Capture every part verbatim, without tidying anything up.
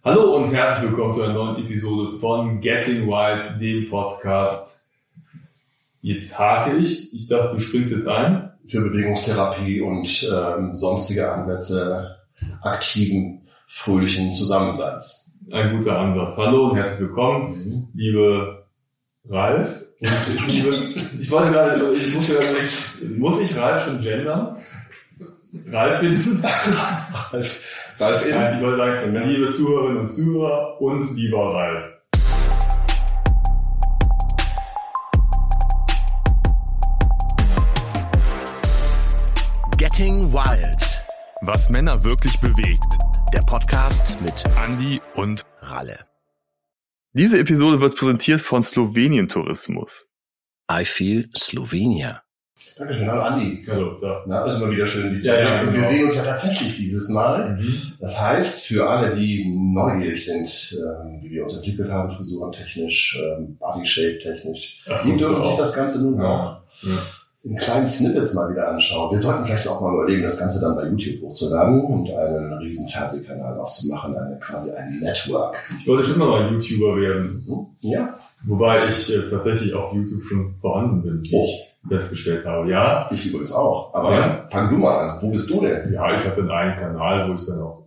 Hallo und herzlich willkommen zu einer neuen Episode von Getting Wild, dem Podcast. Jetzt hake ich. Ich dachte, du springst jetzt ein. Für Bewegungstherapie und ähm, sonstige Ansätze aktiven, fröhlichen Zusammenseins. Ein guter Ansatz. Hallo und herzlich willkommen, mhm. liebe Ralf. Und ich, liebe, ich wollte gerade, also ich muss, ja nicht, muss ich Ralf schon gendern? Ralf finden? Ralf, Ralf in. Nein, ich wollte sagen, liebe Zuhörerinnen und Zuhörer und lieber Ralf. Getting Wild. Was Männer wirklich bewegt. Der Podcast mit Andi und Ralle. Diese Episode wird präsentiert von Slowenien Tourismus. I feel Slovenia. Dankeschön, hallo Andi. Hallo, so. Na, ist immer wieder schön, dich zu ja, sehen. ja, Und genau. wir sehen uns ja tatsächlich dieses Mal. Mhm. Das heißt, für alle, die neugierig sind, ähm, wie wir uns entwickelt haben, frisurentechnisch, ähm, Body-Shape-technisch, Ach, die dürfen sich auch. das Ganze nun Ja. auch Ja. in kleinen Snippets mal wieder anschauen. Wir sollten vielleicht auch mal überlegen, das Ganze dann bei YouTube hochzuladen und einen riesen Fernsehkanal aufzumachen, eine quasi ein Network. Ich wollte schon mal ein YouTuber werden. Ja. Wobei ich äh, tatsächlich auf YouTube schon vorhanden bin, wie Oh. ich festgestellt habe. Ja, Ich übrigens auch. Aber Ja. fang du mal an. Wo bist du denn? ja, ich habe dann einen Kanal, wo ich dann auch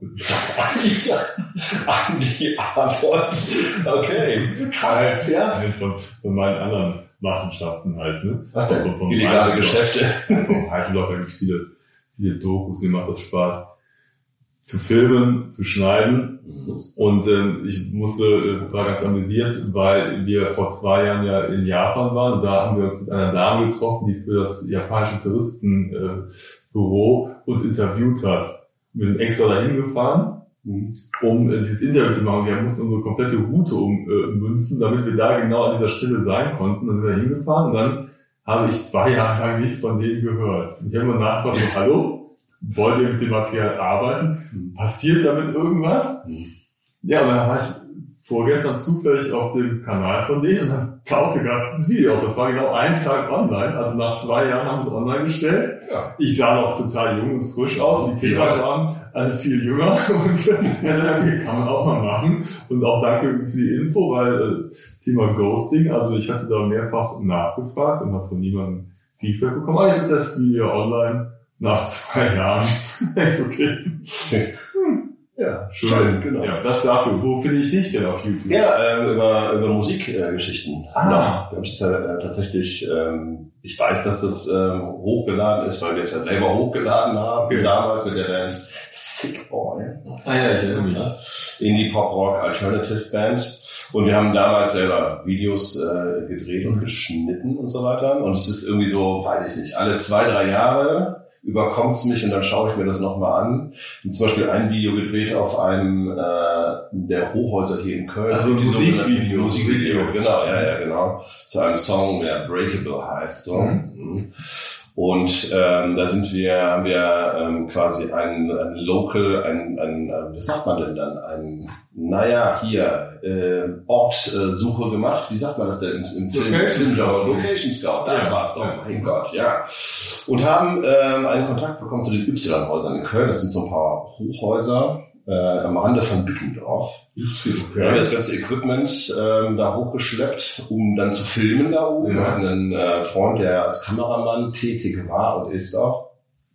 Andi Arnold. Okay. Krass. Ja. Nein, von, von meinen anderen Machenschaften halt, ne? Was denn? Vom, vom Illegale Heißenloch. Geschäfte. Vom Heißenloch, da gibt es viele, viele Dokus, mir macht das Spaß zu filmen, zu schneiden. Mhm. Und ähm, ich musste, äh, war ganz amüsiert, weil wir vor zwei Jahren ja in Japan waren. Da haben wir uns mit einer Dame getroffen, die für das japanische Touristenbüro äh, uns interviewt hat. Wir sind extra dahin gefahren, Mhm. um äh, dieses Interview zu machen. Wir mussten unsere komplette Route ummünzen, damit wir da genau an dieser Stelle sein konnten. Dann sind wir hingefahren und dann habe ich zwei Jahre lang nichts von denen gehört. Und ich habe immer nachgefragt, so, hallo? Wollt ihr mit dem Material arbeiten? Passiert damit irgendwas? Mhm. Ja, und dann war ich vorgestern zufällig auf dem Kanal von denen und dann tauchte gerade das Video auf. Das war genau einen Tag online, also nach zwei Jahren haben sie es online gestellt. Ja. Ich sah noch total jung und frisch aus, die Kinder waren alle viel jünger und ja, okay, kann man auch mal machen. Und auch danke für die Info, weil äh, Thema Ghosting, also ich hatte da mehrfach nachgefragt und habe von niemandem Feedback bekommen. Aber jetzt ist das Video online. Nach zwei Jahren. Ist okay. Ja, Schön. schön, genau. Ja, das dazu. Wo finde ich dich denn auf YouTube? Ja, äh, über, über Musikgeschichten. Ah. Da habe ich jetzt äh, tatsächlich, ähm, ich weiß, dass das ähm, hochgeladen ist, weil wir es ja selber hochgeladen haben, Okay. damals mit der Band Sick Boy. Ah ja, ich erinnere mich. Indie Pop Rock Alternative Band. Und wir haben damals selber Videos äh, gedreht und geschnitten und so weiter. Und es ist irgendwie so, weiß ich nicht, alle zwei, drei Jahre überkommt es mich und dann schaue ich mir das nochmal an. Und zum Beispiel ein Video gedreht auf einem äh, der Hochhäuser hier in Köln. Also ein Die Musikvideo. Musikvideo, genau, ja, ja, genau. Zu einem Song, der Breakable heißt. So. Mhm. Und ähm, da sind wir, haben wir ähm, quasi ein, ein Local, ein, ein, ein, wie sagt man denn dann, ein, naja, hier, äh, Ortsuche gemacht. Wie sagt man das denn im, im Film? Location Scout. Location Scout, das Ja. war's doch, Ja. mein Gott, ja. Und haben ähm, einen Kontakt bekommen zu den Y-Häusern in Köln. Das sind so ein paar Hochhäuser äh, am Rande von Bückendorf. Wir haben das ganze Equipment ähm, da hochgeschleppt, um dann zu filmen da oben. Ja. Wir hatten einen äh, Freund, der als Kameramann tätig war und ist auch.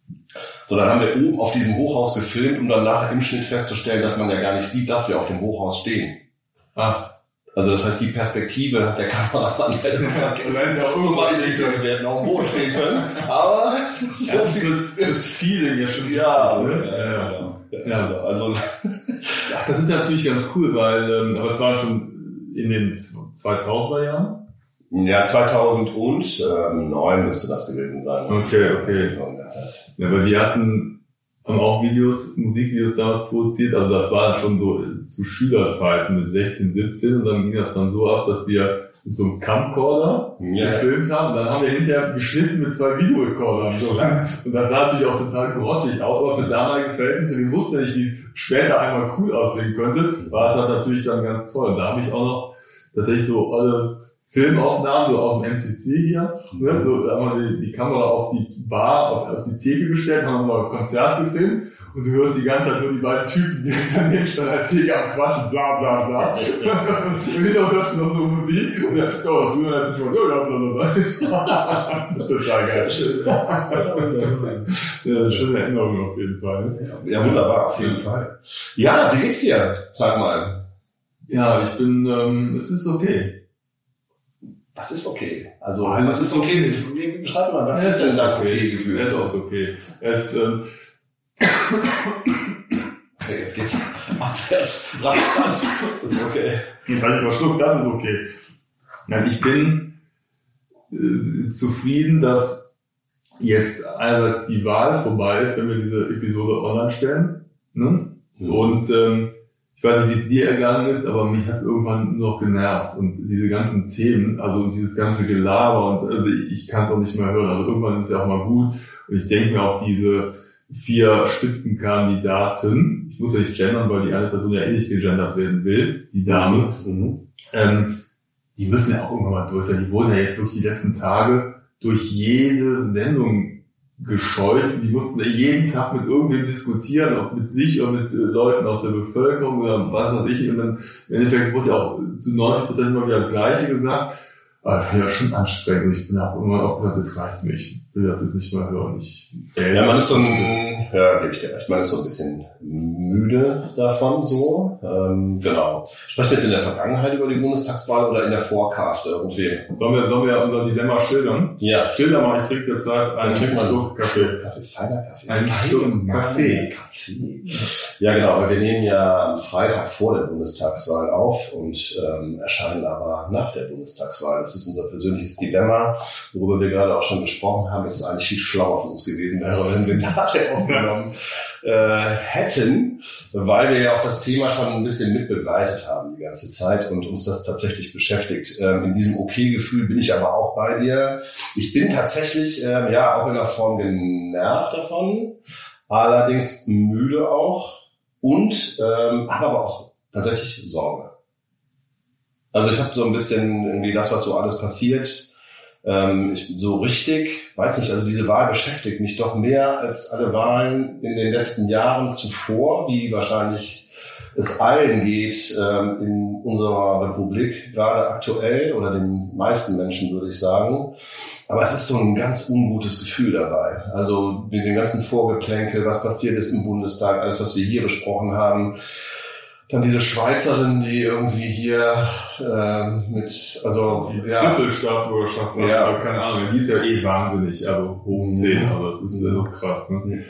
So, dann haben wir oben auf diesem Hochhaus gefilmt, um dann nachher im Schnitt festzustellen, dass man ja gar nicht sieht, dass wir auf dem Hochhaus stehen. Ah. Also das heißt, die Perspektive hat der Kameramann leider vergessen. So mal die wir hätten auf dem Boden stehen können. Aber Ja, das ist das Feeling ja schon. ja, ne? ja, ja, ja. Ja. Also Ja, das ist natürlich ganz cool, weil, ähm, aber es war schon in den zweitausender Jahren. ja, zweitausendneun müsste das gewesen sein. Okay, okay. So in der Zeit. Ja, weil wir hatten, haben auch Videos, Musikvideos damals produziert, also das war dann schon so zu Schülerzeiten mit sechzehn, siebzehn und dann ging das dann so ab, dass wir mit so einem Camcorder Ja. gefilmt haben. Dann haben wir hinterher geschnitten mit zwei Videorekordern. So lang. Und das sah natürlich auch total grottig aus, aber für damalige Verhältnisse, wir wussten ja nicht, wie es später einmal cool aussehen könnte, war es halt natürlich dann ganz toll. Und da habe ich auch noch tatsächlich so alle Filmaufnahmen, so aus dem M C C hier, ne? So, da haben wir die, die Kamera auf die Bar, auf, auf die Theke gestellt, haben unser Konzert gefilmt und du hörst die ganze Zeit nur die beiden Typen, die daneben standen, als Tiger am Quatschen, bla bla bla. Und hinterher hörst du noch so Musik und ja, oh, das Bühne hat sich mal, ja, bla bla bla. Das ist total geil. Schön. Ja, eine schöne Erinnerung auf jeden Fall. Ja, wunderbar, auf jeden Fall. Ja, wie geht's dir? Sag mal. Ja, ich bin, ähm, es ist okay. Was ist okay? Also, Oh, was ist okay? Wie beschreib mal, was ist denn das okay Gefühl? Es ist okay. Es, ähm, okay, jetzt geht's abwärts. Das ist okay. Ich habe verschluckt, das ist okay. Nein, ich bin äh, zufrieden, dass jetzt einerseits die Wahl vorbei ist, wenn wir diese Episode online stellen. Ne? Mhm. Und ähm, ich weiß nicht, wie es dir ergangen ist, aber mich hat es irgendwann nur noch genervt. Und diese ganzen Themen, also dieses ganze Gelaber, und also ich, ich kann es auch nicht mehr hören. Also irgendwann ist es ja auch mal gut. Und ich denke mir auch, diese vier Spitzenkandidaten, ich muss ja nicht gendern, weil die eine Person ja eh nicht gegendert werden will, die Dame, mhm. ähm, die müssen ja auch irgendwann mal durch sein. Die wurden ja jetzt wirklich die letzten Tage durch jede Sendung gescheucht. Die mussten jeden Tag mit irgendwem diskutieren, ob mit sich oder mit äh, Leuten aus der Bevölkerung oder was weiß ich. Und dann im Endeffekt wurde ja auch zu neunzig Prozent immer wieder das Gleiche gesagt. Aber das war ja schon anstrengend. Ich bin auch irgendwann auch gesagt, das reicht mir. Ich will das jetzt nicht mehr hören. Ich ja, man ist so ein, ja, gebe ich dir recht. Man ist so ein bisschen müde davon, so. Ähm, genau. Sprechen wir jetzt in der Vergangenheit über die Bundestagswahl oder in der Forecast irgendwie? Sollen wir, sollen wir unser Dilemma schildern? Ja. Schilder mal, ich trinke jetzt halt einen Schluck Kaffee. Kaffee, feiner Kaffee. Ein Schluck Kaffee. Kaffee. Ja, genau. Aber wir nehmen ja am Freitag vor der Bundestagswahl auf und ähm, erscheinen aber nach der Bundestagswahl. Das ist unser persönliches Dilemma, worüber wir gerade auch schon gesprochen haben. Es ist eigentlich viel schlauer für uns gewesen, wenn wir nachher aufgenommen äh, hätten, weil wir ja auch das Thema schon ein bisschen mitbegleitet haben die ganze Zeit und uns das tatsächlich beschäftigt. Ähm, in diesem Okay-Gefühl bin ich aber auch bei dir. Ich bin tatsächlich ähm, ja auch in einer Form genervt davon, allerdings müde auch und ähm, habe aber auch tatsächlich Sorge. Also ich habe so ein bisschen irgendwie das, was so alles passiert, ähm, ich, so richtig, weiß nicht, also diese Wahl beschäftigt mich doch mehr als alle Wahlen in den letzten Jahren zuvor, wie wahrscheinlich es allen geht ähm, in unserer Republik, gerade aktuell, oder den meisten Menschen, würde ich sagen. Aber es ist so ein ganz ungutes Gefühl dabei. Also mit dem ganzen Vorgeplänkel, was passiert ist im Bundestag, alles, was wir hier besprochen haben. Dann diese Schweizerin, die irgendwie hier äh, mit, also ja, Trippelstaatsbürgerschaft, ja, keine Ahnung, die ist ja eh wahnsinnig, also hoch zehn, also das ist ja so krass, ne?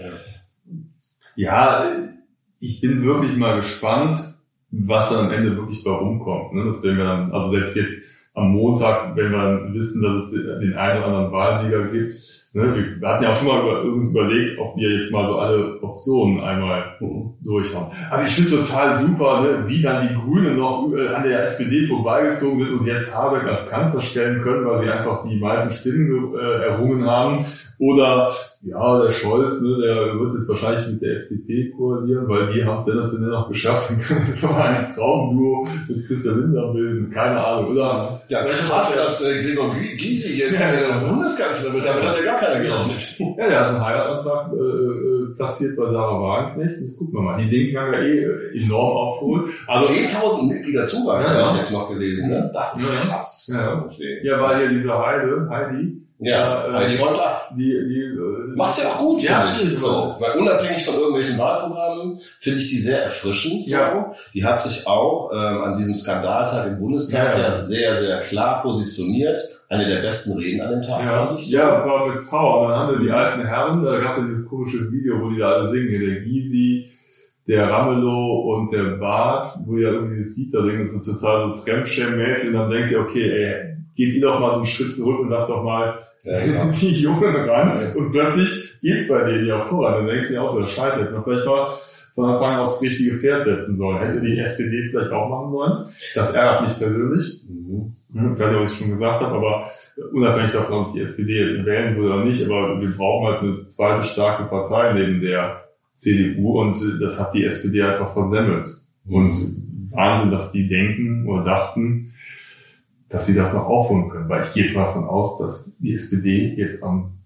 Ja, ich bin wirklich mal gespannt, was dann am Ende wirklich bei rumkommt, ne? Das werden wir dann, also selbst jetzt am Montag, wenn wir dann wissen, dass es den einen oder anderen Wahlsieger gibt, ne? Wir hatten ja auch schon mal über, übrigens überlegt, ob wir jetzt mal so alle Optionen einmal durchhauen. Also ich finde es total super, ne? Wie dann die Grünen noch an der S P D vorbeigezogen sind und jetzt Habeck als Kanzler stellen können, weil sie einfach die meisten Stimmen äh, errungen haben. Oder, ja, der Scholz, ne, der wird jetzt wahrscheinlich mit der F D P koalieren, weil die haben es sensationell noch geschafft. Das war ein Traumduo mit Christian Lindner bilden, keine Ahnung, oder? Ja, krass, dass äh, Gregor Gysi jetzt ja, äh, Bundeskanzler wird, damit hat er gar keiner gerechnet. Ja, der hat einen Heiratsantrag äh, platziert bei Sarah Wagenknecht, das gucken wir mal. Die Dinge haben ja eh enorm aufgeholt. Also zehntausend Mitglieder Zuwachs, ja, habe ich jetzt noch gelesen, ne? Das ist ja krass. Ja, ja, weil hier diese Heide, Heidi, Ja, äh, Heidi räumt ab. Die, die, äh, macht's ja auch gut, ja, finde ich. So, weil unabhängig von irgendwelchen Wahlprogrammen finde ich die sehr erfrischend. So. Ja. Die hat sich auch ähm, an diesem Skandaltag im Bundestag ja, ja. sehr, sehr klar positioniert. Eine der besten Reden an dem Tag, ja. fand ich. So. Ja, es war mit Power. Und dann haben wir die alten Herren, da gab es ja dieses komische Video, wo die da alle singen, hier der Gysi, der Ramelow und der Bart, wo die ja irgendwie dieses Lied da singen, das ist so total so fremdschämmäßig. Und dann denkst du, okay, ey, geht ihr doch mal so einen Schritt zurück und lass doch mal ja, genau. die Jungen ran. Ja. Und plötzlich geht's bei denen ja auch voran. Dann denkst du dir auch so, scheiße, hätte man vielleicht mal von Anfang an aufs richtige Pferd setzen sollen. Hätte die S P D vielleicht auch machen sollen. Das ärgert mich persönlich. Mhm. Ich weiß nicht, ob ich es schon gesagt habe, aber unabhängig davon, ob ich die S P D jetzt wählen würde oder nicht, aber wir brauchen halt eine zweite starke Partei neben der C D U und das hat die S P D einfach versemmelt. Mhm. Und Wahnsinn, dass die denken oder dachten, dass sie das noch aufholen können. Weil ich gehe jetzt mal davon aus, dass die S P D jetzt am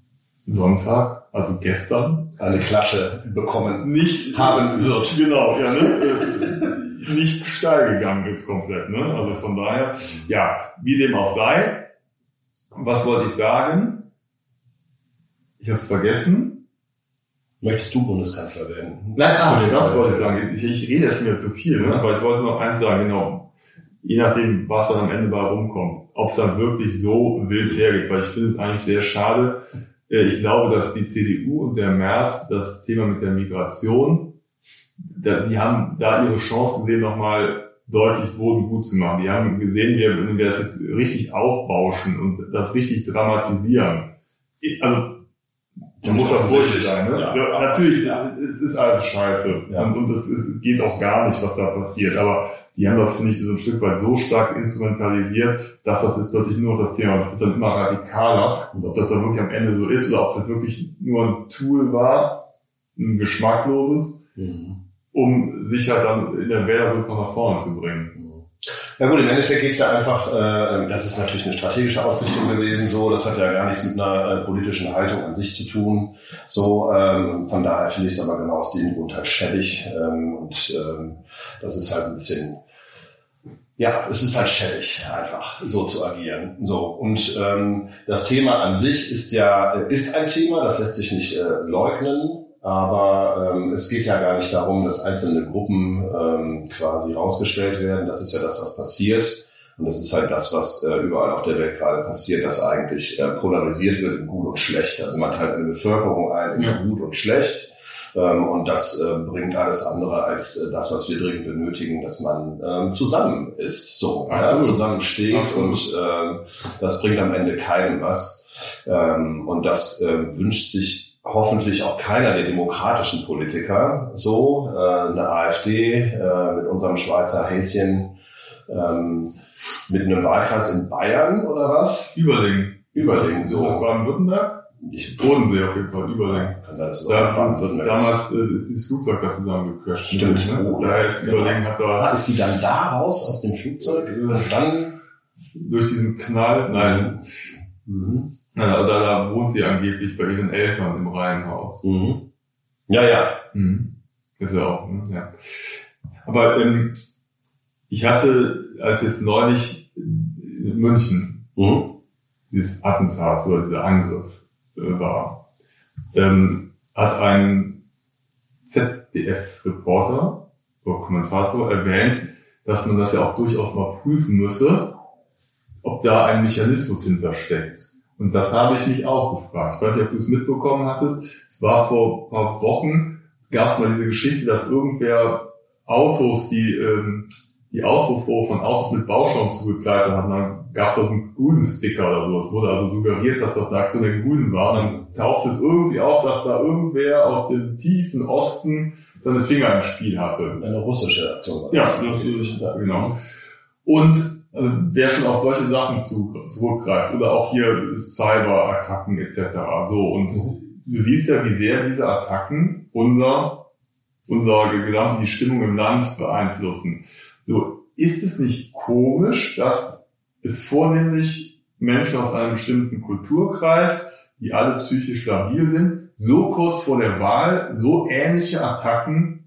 Sonntag, also gestern, eine Klatsche bekommen nicht haben wird. Genau, ja, ne? Nicht steil gegangen ist komplett, ne? Also von daher, ja, wie dem auch sei. Was wollte ich sagen? Ich habe es vergessen. Möchtest du Bundeskanzler werden? Nein, ach, das wollte ich sagen. Ich, ich rede ja schon wieder zu viel, ne? Aber ich wollte noch eins sagen, genau. Je nachdem, was dann am Ende bei rumkommt, ob es dann wirklich so wild hergeht, weil ich finde es eigentlich sehr schade. Ich glaube, dass die C D U und der Merz das Thema mit der Migration, die haben da ihre Chance gesehen, nochmal deutlich Boden gut zu machen. Die haben gesehen, wenn wir das jetzt richtig aufbauschen und das richtig dramatisieren. Also, man muss da vorsichtig sein, ne? Ja, ja, natürlich, ja. Es ist alles scheiße. Ja. Und, und es, es geht auch gar nicht, was da passiert. Aber die haben das, finde ich, so ein Stück weit so stark instrumentalisiert, dass das jetzt plötzlich nur noch das Thema ist. Es wird dann immer radikaler. Und ob das dann wirklich am Ende so ist oder ob es jetzt wirklich nur ein Tool war, ein geschmackloses, mhm. um sich halt dann in der Wählerliste noch nach vorne zu bringen. Ja gut, im Endeffekt geht's ja einfach, äh, das ist natürlich eine strategische Ausrichtung gewesen, so, das hat ja gar nichts mit einer äh, politischen Haltung an sich zu tun, so, ähm, von daher finde ich es aber genau aus dem Grund halt schäbig, ähm, und ähm, das ist halt ein bisschen, ja, es ist halt schäbig, einfach so zu agieren, so, und ähm, das Thema an sich ist ja, ist ein Thema, das lässt sich nicht äh, leugnen. Aber ähm, es geht ja gar nicht darum, dass einzelne Gruppen ähm, quasi rausgestellt werden. Das ist ja das, was passiert. Und das ist halt das, was äh, überall auf der Welt gerade passiert, dass eigentlich äh, polarisiert wird in gut und schlecht. Also man teilt eine Bevölkerung ein in ja. gut und schlecht. Ähm, und das äh, bringt alles andere als äh, das, was wir dringend benötigen, dass man ähm, zusammen ist, so ja, zusammensteht. Absolut. Und äh, das bringt am Ende keinem was. Ähm, und das äh, wünscht sich hoffentlich auch keiner der demokratischen Politiker, so äh, eine AfD äh, mit unserem Schweizer Häschen, ähm, mit einem Wahlkreis in Bayern oder was? Überlingen. Überlingen, so. Ist das Baden-Württemberg? Ich, Bodensee auf jeden Fall, Überlingen. Kann das da, damals äh, ist dieses Flugzeug da zusammengecrasht. Stimmt. Ne? Daher ist Überlingen hat da... Ist die dann da raus aus dem Flugzeug? Dann durch diesen Knall? Nein. Mhm. Ja, da, da wohnt sie angeblich bei ihren Eltern im Reihenhaus. Mhm. Ja, ja. Mhm. Ist ja auch, ne? Ja. Aber ähm, ich hatte, als jetzt neulich in München mhm. dieses Attentat oder dieser Angriff äh, war, ähm, hat ein Z D F-Reporter oder Kommentator erwähnt, dass man das ja auch durchaus mal prüfen müsse, ob da ein Mechanismus hintersteckt. Und das habe ich mich auch gefragt. Ich weiß nicht, ob du es mitbekommen hattest. Es war vor ein paar Wochen, gab es mal diese Geschichte, dass irgendwer Autos, die ähm, die Auspuffrohre von Autos mit Bauschaum zugekleidet hatten, dann gab es da so einen grünen Sticker oder so. Es wurde also suggeriert, dass das eine Aktion der Grünen war. Und dann taucht es irgendwie auf, dass da irgendwer aus dem tiefen Osten seine Finger im Spiel hatte. Eine russische Aktion war das. Ja, natürlich, ja, genau. Und also wer schon auf solche Sachen zurückgreift oder auch hier Cyberattacken et cetera. So, und mhm. du siehst ja, wie sehr diese Attacken unser unser gesamte die Stimmung im Land beeinflussen. So, ist es nicht komisch, dass es vornehmlich Menschen aus einem bestimmten Kulturkreis, die alle psychisch stabil sind, so kurz vor der Wahl so ähnliche Attacken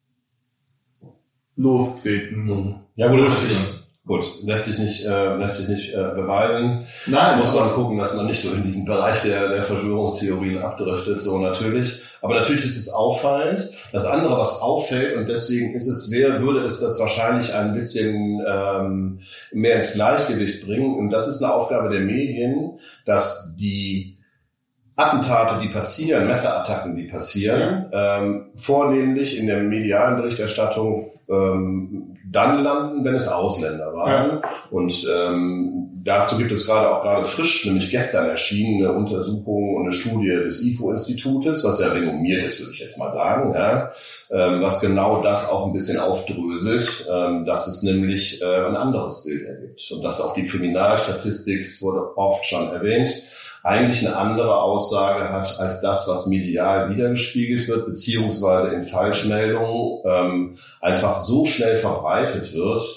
lostreten? Mhm. Ja, gut, das ist natürlich. Gut, lässt sich nicht, äh, lässt sich nicht äh, beweisen. Nein, muss man gucken, dass man nicht so in diesen Bereich der, der Verschwörungstheorien abdriftet, so natürlich. Aber natürlich ist es auffallend. Das andere, was auffällt, und deswegen ist es, wer würde es das wahrscheinlich ein bisschen ähm, mehr ins Gleichgewicht bringen. Und das ist eine Aufgabe der Medien, dass die Attentate, die passieren, Messerattacken, die passieren, ähm, vornehmlich in der medialen Berichterstattung ähm, dann landen, wenn es Ausländer waren. Ja. Und ähm, dazu gibt es gerade auch gerade frisch, nämlich gestern erschienen, eine Untersuchung und eine Studie des I F O-Institutes, was ja renommiert ist, würde ich jetzt mal sagen, ja, ähm, was genau das auch ein bisschen aufdröselt, ähm, dass es nämlich äh, ein anderes Bild ergibt. Und dass auch die Kriminalstatistik, es wurde oft schon erwähnt, eigentlich eine andere Aussage hat als das, was medial wiedergespiegelt wird, beziehungsweise in Falschmeldungen ähm, einfach so schnell verbreitet wird,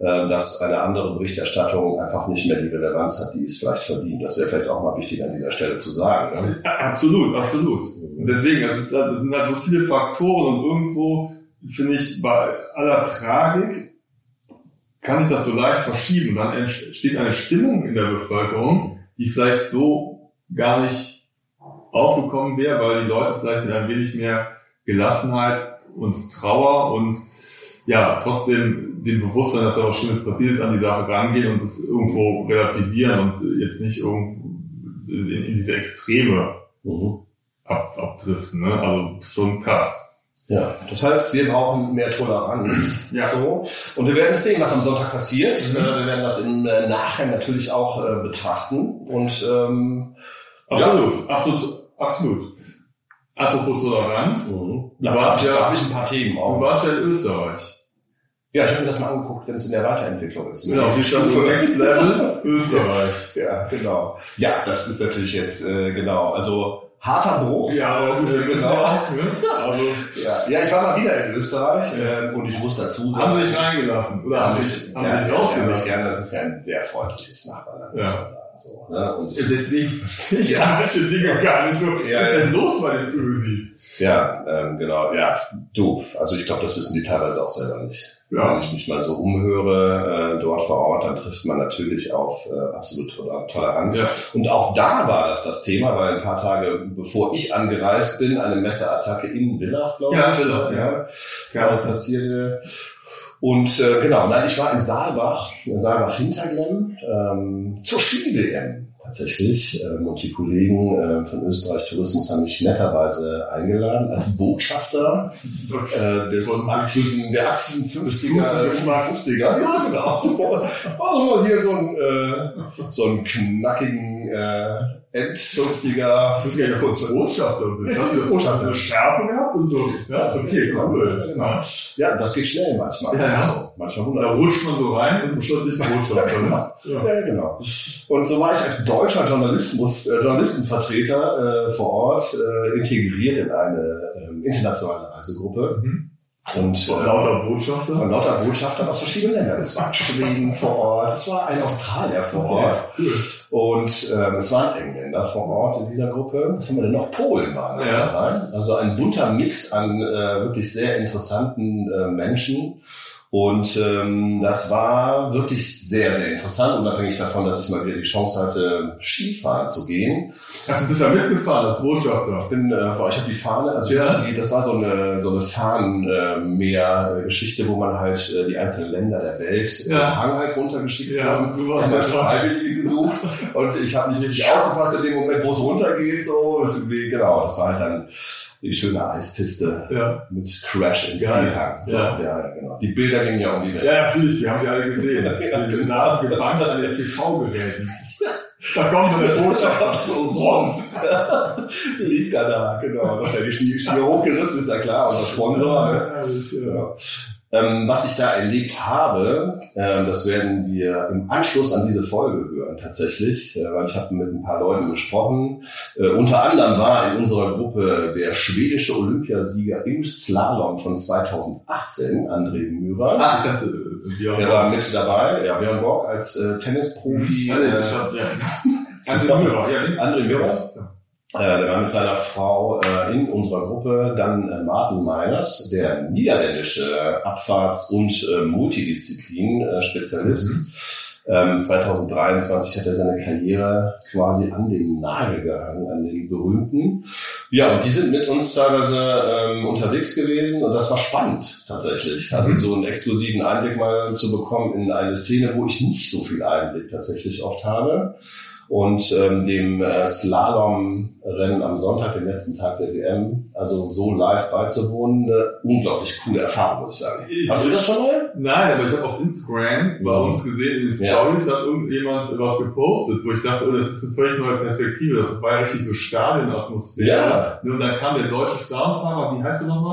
dass eine andere Berichterstattung einfach nicht mehr die Relevanz hat, die es vielleicht verdient. Das wäre vielleicht auch mal wichtig an dieser Stelle zu sagen. Ne? Ja, absolut, absolut. Und deswegen, es, ist, es sind halt so viele Faktoren und irgendwo, finde ich, bei aller Tragik kann sich das so leicht verschieben. Dann entsteht eine Stimmung in der Bevölkerung, die vielleicht so gar nicht aufgekommen wäre, weil die Leute vielleicht mit ein wenig mehr Gelassenheit und Trauer und ja, trotzdem dem Bewusstsein, dass da was Schlimmes passiert ist, an die Sache rangehen und es irgendwo relativieren und jetzt nicht irgendwo in, in diese Extreme mhm. ab, abdriften. Ne? Also schon krass. Ja, das heißt, wir brauchen mehr Toleranz. Ja. So. Und wir werden sehen, was am Sonntag passiert. Mhm. Wir werden das im Nachhinein natürlich auch äh, betrachten. Und ähm, absolut, ja. absolut, absolut. Apropos Toleranz, mhm. da, warst ja, da habe ich ein paar Themen auch. Du warst ja in Österreich. Ja, ich habe mir das mal angeguckt, wenn es in der Weiterentwicklung ist. Genau, sie stand für Next Level Österreich. Ja, genau. Ja, das ist natürlich jetzt, äh, genau, also harter Bruch. Ja, aber gut, äh, genau. Auch, ne? Also, ja. ja, ich war mal wieder in Österreich äh, und ich muss dazu sagen. Haben Sie dich reingelassen? Oder haben Sie haben ja, sich rausgelassen? Ja, das ist ja ein sehr freundliches Nachbarland, muss man sagen. So, ne? Und ja, deswegen verstehe ich ja manche Dinge gar nicht so. Ja, was ist denn los bei den Ösis? Ja, ähm, genau. Ja, doof. Also ich glaube, das wissen die teilweise auch selber nicht. Ja. Wenn ich mich mal so umhöre äh, dort vor Ort, dann trifft man natürlich auf äh, absolute Toleranz. Ja. Und auch da war das das Thema, weil ein paar Tage bevor ich angereist bin, eine Messerattacke in Villach, glaube ja, ich, Villach, ja, ja. passierte. Und äh, genau, nein, ich war in Saalbach, Saalbach Hinterglemm, ähm, zur Ski-W M tatsächlich. Ähm, und die Kollegen äh, von Österreich Tourismus haben mich netterweise eingeladen als Botschafter äh, des aktiven, der aktiven fünfziger, fünfziger. Ja, genau. Also mal hier so einen, äh, so einen knackigen äh, End-fünfziger. Ich wusste gar nicht, dass du Botschafter bist. Hast du Botschafter eine Schärfe gehabt und so? Ja, okay, cool. Ja, ja, das geht schnell manchmal. Ja, ja. Also, manchmal wunderbar. Da rutscht man so rein und ist plötzlich Botschafter. Ne? Ja. Ja, genau. Und so war ich als deutscher Journalismus, äh, Journalistenvertreter äh, vor Ort äh, integriert in eine äh, internationale Reisegruppe. Mhm. Und von äh, lauter Botschafter? Von lauter Botschafter aus verschiedenen Ländern. Es war Schweden vor Ort, es war ein Australier vor Ort. Okay, cool. Und ähm, es waren Engländer vor Ort in dieser Gruppe. Was haben wir denn noch? Polen waren ja dabei. Also ein bunter Mix an äh, wirklich sehr interessanten äh, Menschen. Und ähm, das war wirklich sehr, sehr interessant, unabhängig davon, dass ich mal wieder die Chance hatte, Skifahren zu gehen. Ach, du bist ja mitgefahren als Botschafter. Ich bin äh, vor euch, ich habe die Fahne, also ja. die, das war so eine so eine Fahnenmeer-Geschichte, wo man halt äh, die einzelnen Länder der Welt ja. den Hang halt runtergeschickt ja, haben. Du warst halt Freiwillige gesucht und ich habe nicht richtig aufgepasst in dem Moment, wo es runtergeht. So, das irgendwie, genau, das war halt dann die schöne Eispiste ja. mit Crash im Zielhang. So, ja. ja, genau. Die Bilder gingen ja um die Welt. Ja, natürlich, wir haben die alle gesehen. Ja, wir saßen gebannt an den T V-Geräten. Da kommt so eine Botschaft, so Rons. Liegt da da, genau. Noch der Schnier hochgerissen, ist ja klar, unser Sponsor. Ja, ja, ja. Ähm, was ich da erlebt habe, ähm, das werden wir im Anschluss an diese Folge hören tatsächlich, äh, weil ich habe mit ein paar Leuten gesprochen. Äh, unter anderem war in unserer Gruppe der schwedische Olympiasieger im Slalom von zweitausendachtzehn, André Myhra. Ah, ich dachte, Björn Der war mit dabei, ja, Björn Borg als äh, Tennisprofi. Mhm. Äh, ja. André Myhra, ja. André Myhra. Äh, der war mit seiner Frau äh, in unserer Gruppe, dann äh, Martin Meiners, der niederländische Abfahrts- und äh, Multidisziplin-Spezialist. Mhm. Ähm, zweitausenddreiundzwanzig hat er seine Karriere quasi an den Nagel gehangen, an den berühmten. Ja, und die sind mit uns teilweise ähm, unterwegs gewesen und das war spannend tatsächlich. Also so einen exklusiven Einblick mal zu bekommen in eine Szene, wo ich nicht so viel Einblick tatsächlich oft habe. Und ähm, dem äh, Slalom-Rennen am Sonntag, dem letzten Tag der W M, also so live beizuwohnen, eine unglaublich coole Erfahrung, muss ich sagen. Hast du das schon mal? Nein, aber ich habe auf Instagram bei uns gesehen, in den Stories ja. hat irgendjemand was gepostet, wo ich dachte, oh, das ist eine völlig neue Perspektive. Das war ja richtig so Stadionatmosphäre. Ja. Und dann kam der deutsche Slalomfahrer, wie heißt er nochmal?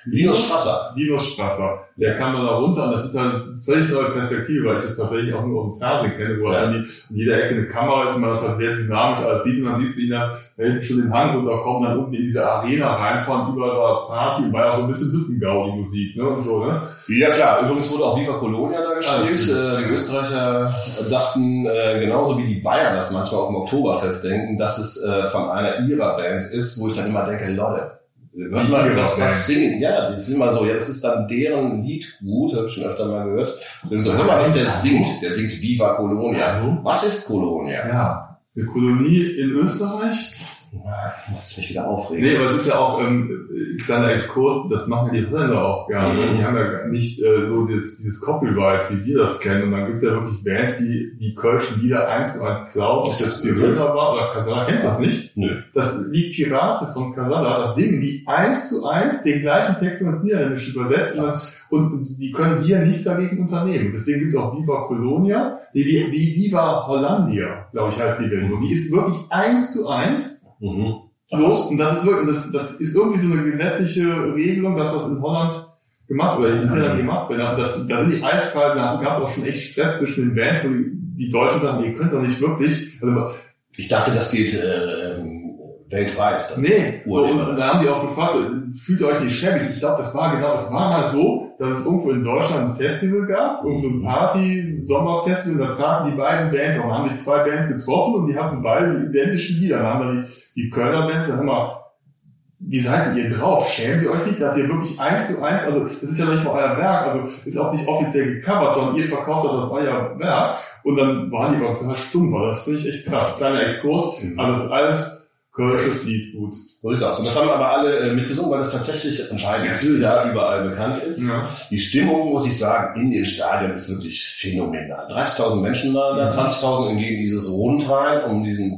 Linus Strasser. Linus Strasser. Der kam dann da runter und das ist eine völlig neue Perspektive, weil ich das tatsächlich auch nur aus dem Fernsehen kenne, wo ja. an, die, an jeder Ecke eine Kamera ist und man das halt sehr dynamisch alles sieht und dann siehst du ihn dann, wenn ich schon den Hang runterkommen, dann unten in diese Arena reinfahren, überall war Party und war ja auch so ein bisschen Hüttengau, die Musik, ne, und so, ne? Ja, klar. Übrigens wurde auch Viva Colonia da gespielt. Ja, die Österreicher dachten, äh, genauso wie die Bayern das manchmal auf dem Oktoberfest denken, dass es äh, von einer ihrer Bands ist, wo ich dann immer denke, Leute, hört mal das was singen. Ja, das ist immer so, ja, das ist dann deren Liedgut, habe ich schon öfter mal gehört. Und so, hör mal, was der singt. Der singt Viva Colonia. Was ist Colonia? Ja, eine Kolonie in Österreich. Ich muss mich nicht wieder aufregen. Nee, aber es ist ja auch ähm, kleiner Exkurs, das machen die Holländer auch gerne. Mhm. Die haben ja nicht äh, so dieses, dieses Copyright, wie wir das kennen. Und dann gibt's ja wirklich Bands, die die kölschen Lieder eins zu eins klauen. Ist das die Höller war oder Casala? Kennst du das nicht? Nö. Das Lied Pirate von Casala, das singen die eins zu eins den gleichen Text ins Niederländische übersetzt. Und, und die können hier nichts dagegen unternehmen. Deswegen gibt's auch Viva Colonia. Die, die, die Viva Hollandia, glaube ich, heißt die Version. Die ist wirklich eins zu eins. Mhm. So, und das ist wirklich, das, das ist irgendwie so eine gesetzliche Regelung, dass das in Holland gemacht oder in Holland gemacht wird. Das, da sind die eiskalt, da gab es auch schon echt Stress zwischen den Bands, wo die, die Deutschen sagen, ihr könnt doch nicht wirklich. Also, ich dachte, das geht äh, weltweit. Das nee, so, und, und da haben die auch gefragt, fühlt ihr euch nicht schäbig? Ich glaube, das war genau, es war mal so, dass es irgendwo in Deutschland ein Festival gab, irgend so ein Party-Sommerfestival, da traten die beiden Bands auch, da haben sich zwei Bands getroffen und die hatten beide identische Lieder. Da haben wir die, die Kölner Bands, da haben wir, wie seid ihr drauf? Schämt ihr euch nicht, dass ihr wirklich eins zu eins, also das ist ja nicht mal euer Werk, also ist auch nicht offiziell gecovert, sondern ihr verkauft das als euer Werk und dann waren die aber total stumm, weil das finde ich echt krass. Kleiner Exkurs, mhm. aber das ist alles kölsches Liedgut. So sieht's aus. Und das haben aber alle äh, mitgesungen, weil es tatsächlich anscheinend natürlich da überall bekannt ist. Ja. Die Stimmung, muss ich sagen, in dem Stadion ist wirklich phänomenal. dreißigtausend Menschen waren da, zwanzigtausend gehen dieses Rund rein, um diesen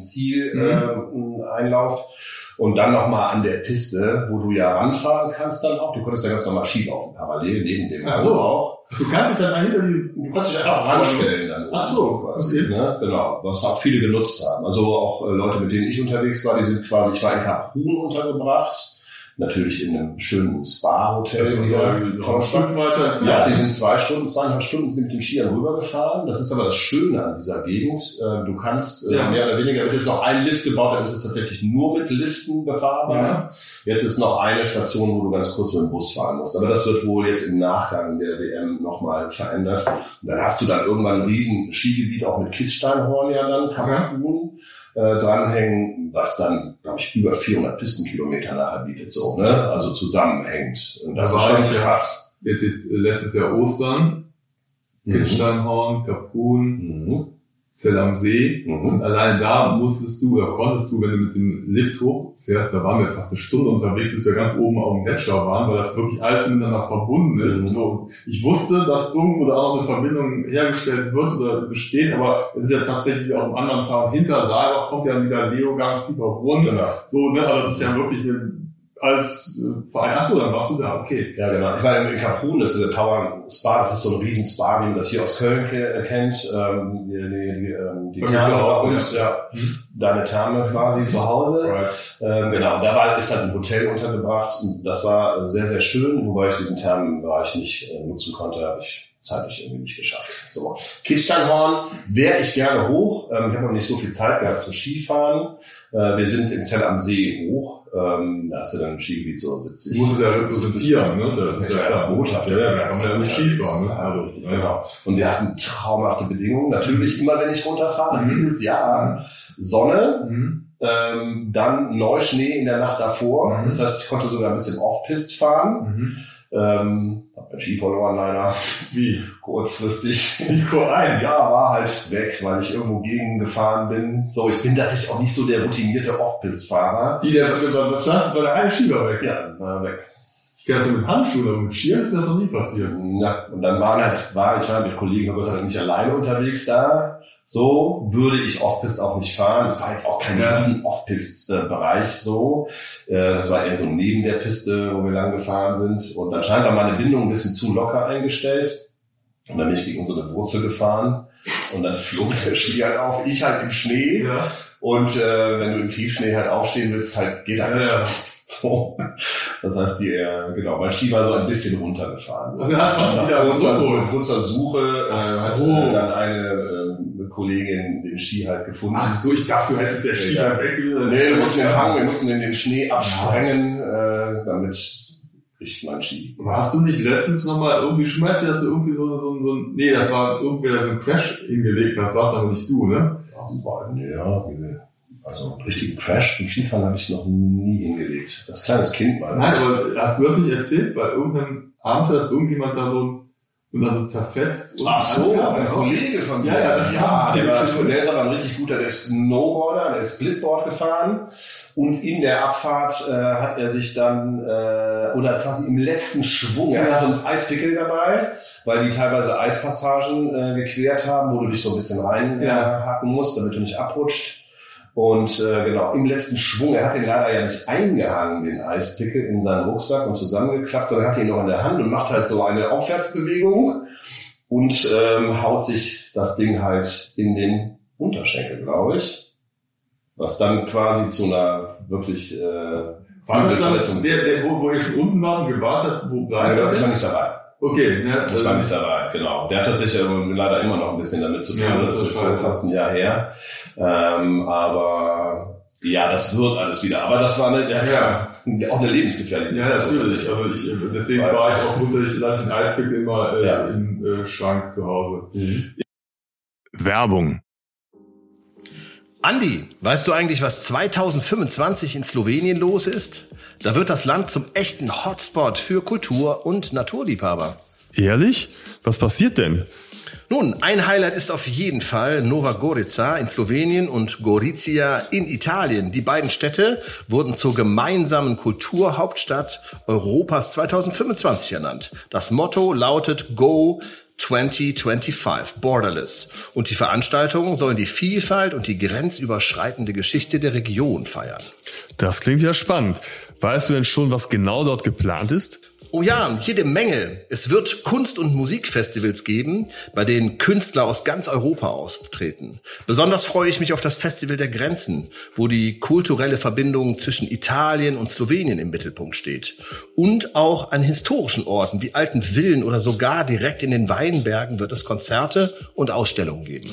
Zieleinlauf. Äh, Und dann nochmal an der Piste, wo du ja ranfahren kannst dann auch. Du konntest ja ganz normal Ski laufen, parallel neben dem Auto so. Auch. Du kannst dich dann hinter die, du kannst dich einfach ranstellen dann. Ach so, quasi, okay. Ne? Genau. Was auch viele genutzt haben. Also auch äh, Leute, mit denen ich unterwegs war, die sind quasi, ich war in Kaprun untergebracht. Natürlich in einem schönen Spa-Hotel. Das ist ein Stück weiter. Ja, die sind zwei Stunden, zweieinhalb Stunden sind mit den Skiern rübergefahren. Das ist aber das Schöne an dieser Gegend. Du kannst ja. mehr oder weniger, wird jetzt noch ein Lift gebaut, dann ist es tatsächlich nur mit Liften befahrbar. Ja. Jetzt ist noch eine Station, wo du ganz kurz mit dem Bus fahren musst. Aber das wird wohl jetzt im Nachgang der W M nochmal verändert. Und dann hast du dann irgendwann ein riesen Skigebiet, auch mit Kitzsteinhorn ja dann, Kaprun. Äh, dranhängen, was dann, glaube ich, über vierhundert Pistenkilometer nachher bietet, so, ne? Also zusammenhängt. Und das, das ist schon krass. Jetzt ist äh, letztes Jahr Ostern, mhm. Kitzsteinhorn, Kaprun, mhm. Zell am See. Mhm. Und allein da musstest du oder konntest du, wenn du mit dem Lift hochfährst, da waren wir fast eine Stunde unterwegs, bis wir ganz oben auf dem Gletscher waren, weil das wirklich alles miteinander verbunden ist. Mhm. Und ich wusste, dass irgendwo da auch eine Verbindung hergestellt wird oder besteht, aber es ist ja tatsächlich auch am anderen Tag hinter Saalbach kommt ja wieder Leogang, Fieberbrunn. Genau. So, ne, also das ist ja wirklich eine als äh, Verein. Achso, dann warst du da, okay. Ja, genau. Ich war in Kaprun, das ist der Tower Spa, das ist so ein riesen Spa, wie man das hier aus Köln ke- kennt. Ähm, die die, die, die Therme bei uns, ja. Mhm. Deine Therme quasi zu Hause. Right. Ähm, genau. Und da war, ist halt ein Hotel untergebracht. Und das war sehr, sehr schön, wobei ich diesen Thermenbereich nicht äh, nutzen konnte, habe ich zeitlich irgendwie nicht geschafft. So. Kitzsteinhorn wäre ich gerne hoch. Ähm, ich habe noch nicht so viel Zeit gehabt zum Skifahren. Äh, wir sind in Zell am See hoch. Ähm, da hast du dann ein Skigebiet so siebzig. Du musst es ja repräsentieren, ne? Das ist ja das Botschaft. Ja, da kann man ja nicht Skifahren, ne? Also, genau. Und wir hatten traumhafte Bedingungen. Natürlich immer, wenn ich runterfahre. Mhm. Dieses Jahr Sonne. Mhm. Ähm, dann Neuschnee in der Nacht davor. Mhm. Das heißt, ich konnte sogar ein bisschen Off-Pist fahren. Mhm. Ähm, hab mein Ski verloren leider. Wie? Kurzfristig. Wie kurz ein? Ja, war halt weg, weil ich irgendwo gegengefahren bin. So, ich bin tatsächlich auch nicht so der routinierte Off-Pist-Fahrer. Wie, der, was stand, war der eine Schieber weg? Ja, war weg. Ich kann das mit Handschuhen, aber mit Skiern ist das noch nie passiert. Ja, und dann waren halt, war, ich war mit Kollegen, aber halt nicht alleine unterwegs da. So würde ich Off-Pist auch nicht fahren. Das war jetzt auch kein ja. riesen Off-Pist-Bereich so. Das war eher so neben der Piste, wo wir lang gefahren sind. Und dann scheint da meine Bindung ein bisschen zu locker eingestellt. Und dann bin ich gegen so eine Wurzel gefahren. Und dann flog der Ski halt auf, ich halt im Schnee. Ja. Und äh, wenn du im Tiefschnee halt aufstehen willst, halt geht halt nicht. Ja. So. Das heißt, die, äh, genau, mein Ski war so ein bisschen runtergefahren. Also hast du wieder kurzer, kurzer Suche, äh, hat so. äh, dann eine äh, Kollegin den Ski halt gefunden. Ach so, ich dachte, du hättest der Ski ja. da weg gewesen. Nee, wir mussten den Hang, wir mussten den, den Schnee absprengen, äh, damit ich mein Ski. Hast du nicht letztens nochmal irgendwie schmeißt, dass du irgendwie so, so, so ein, nee, das war irgendwer, so ein Crash hingelegt, das war's aber nicht du, ne? Ja, also einen richtigen Crash beim Skifahren habe ich noch nie hingelegt. Als kleines Kind mal. Nein, aber hast du das nicht erzählt? Bei irgendeinem Abend, dass irgendjemand da so und dann so zerfetzt. Ach so, ja, ein Kollege von mir. Ja, ja, das ja, der, war, war der ist aber ein richtig guter, der ist Snowboarder, der ist Splitboard gefahren und in der Abfahrt äh, hat er sich dann, äh, oder quasi im letzten Schwung, er hatte so einen Eispickel dabei, weil die teilweise Eispassagen äh, gequert haben, wo du dich so ein bisschen reinhaken ja. äh, musst, damit du nicht abrutscht. Und äh, genau, im letzten Schwung, er hat den leider ja nicht eingehangen, den Eispickel, in seinen Rucksack und zusammengeklappt, sondern hat ihn noch in der Hand und macht halt so eine Aufwärtsbewegung und ähm, haut sich das Ding halt in den Unterschenkel, glaube ich. Was dann quasi zu einer wirklich äh, war das dann der, der, wo, wo ihr schon unten waren, gewartet hat, wo bleibt er? Ich war nicht dabei. Okay, ne? Ich war nicht dabei, genau. Der hat tatsächlich leider immer noch ein bisschen damit zu tun. Ja, das, das ist jetzt fast ein Jahr her. Ähm, aber ja, das wird alles wieder. Aber das war eine, ja, ja. auch eine lebensgefährliche Ja, natürlich. Also ich, deswegen Weil, war ich auch munter, ich lasse den Eispickel immer äh, ja. im äh, Schrank zu Hause. Mhm. Werbung. Andi, weißt du eigentlich, was zweitausendfünfundzwanzig in Slowenien los ist? Da wird das Land zum echten Hotspot für Kultur- und Naturliebhaber. Ehrlich? Was passiert denn? Nun, ein Highlight ist auf jeden Fall Nova Gorica in Slowenien und Gorizia in Italien. Die beiden Städte wurden zur gemeinsamen Kulturhauptstadt Europas zweitausendfünfundzwanzig ernannt. Das Motto lautet Go zwanzig fünfundzwanzig, Borderless. Und die Veranstaltungen sollen die Vielfalt und die grenzüberschreitende Geschichte der Region feiern. Das klingt ja spannend. Weißt du denn schon, was genau dort geplant ist? Oh ja, jede Menge. Es wird Kunst- und Musikfestivals geben, bei denen Künstler aus ganz Europa auftreten. Besonders freue ich mich auf das Festival der Grenzen, wo die kulturelle Verbindung zwischen Italien und Slowenien im Mittelpunkt steht. Und auch an historischen Orten wie alten Villen oder sogar direkt in den Weinbergen wird es Konzerte und Ausstellungen geben.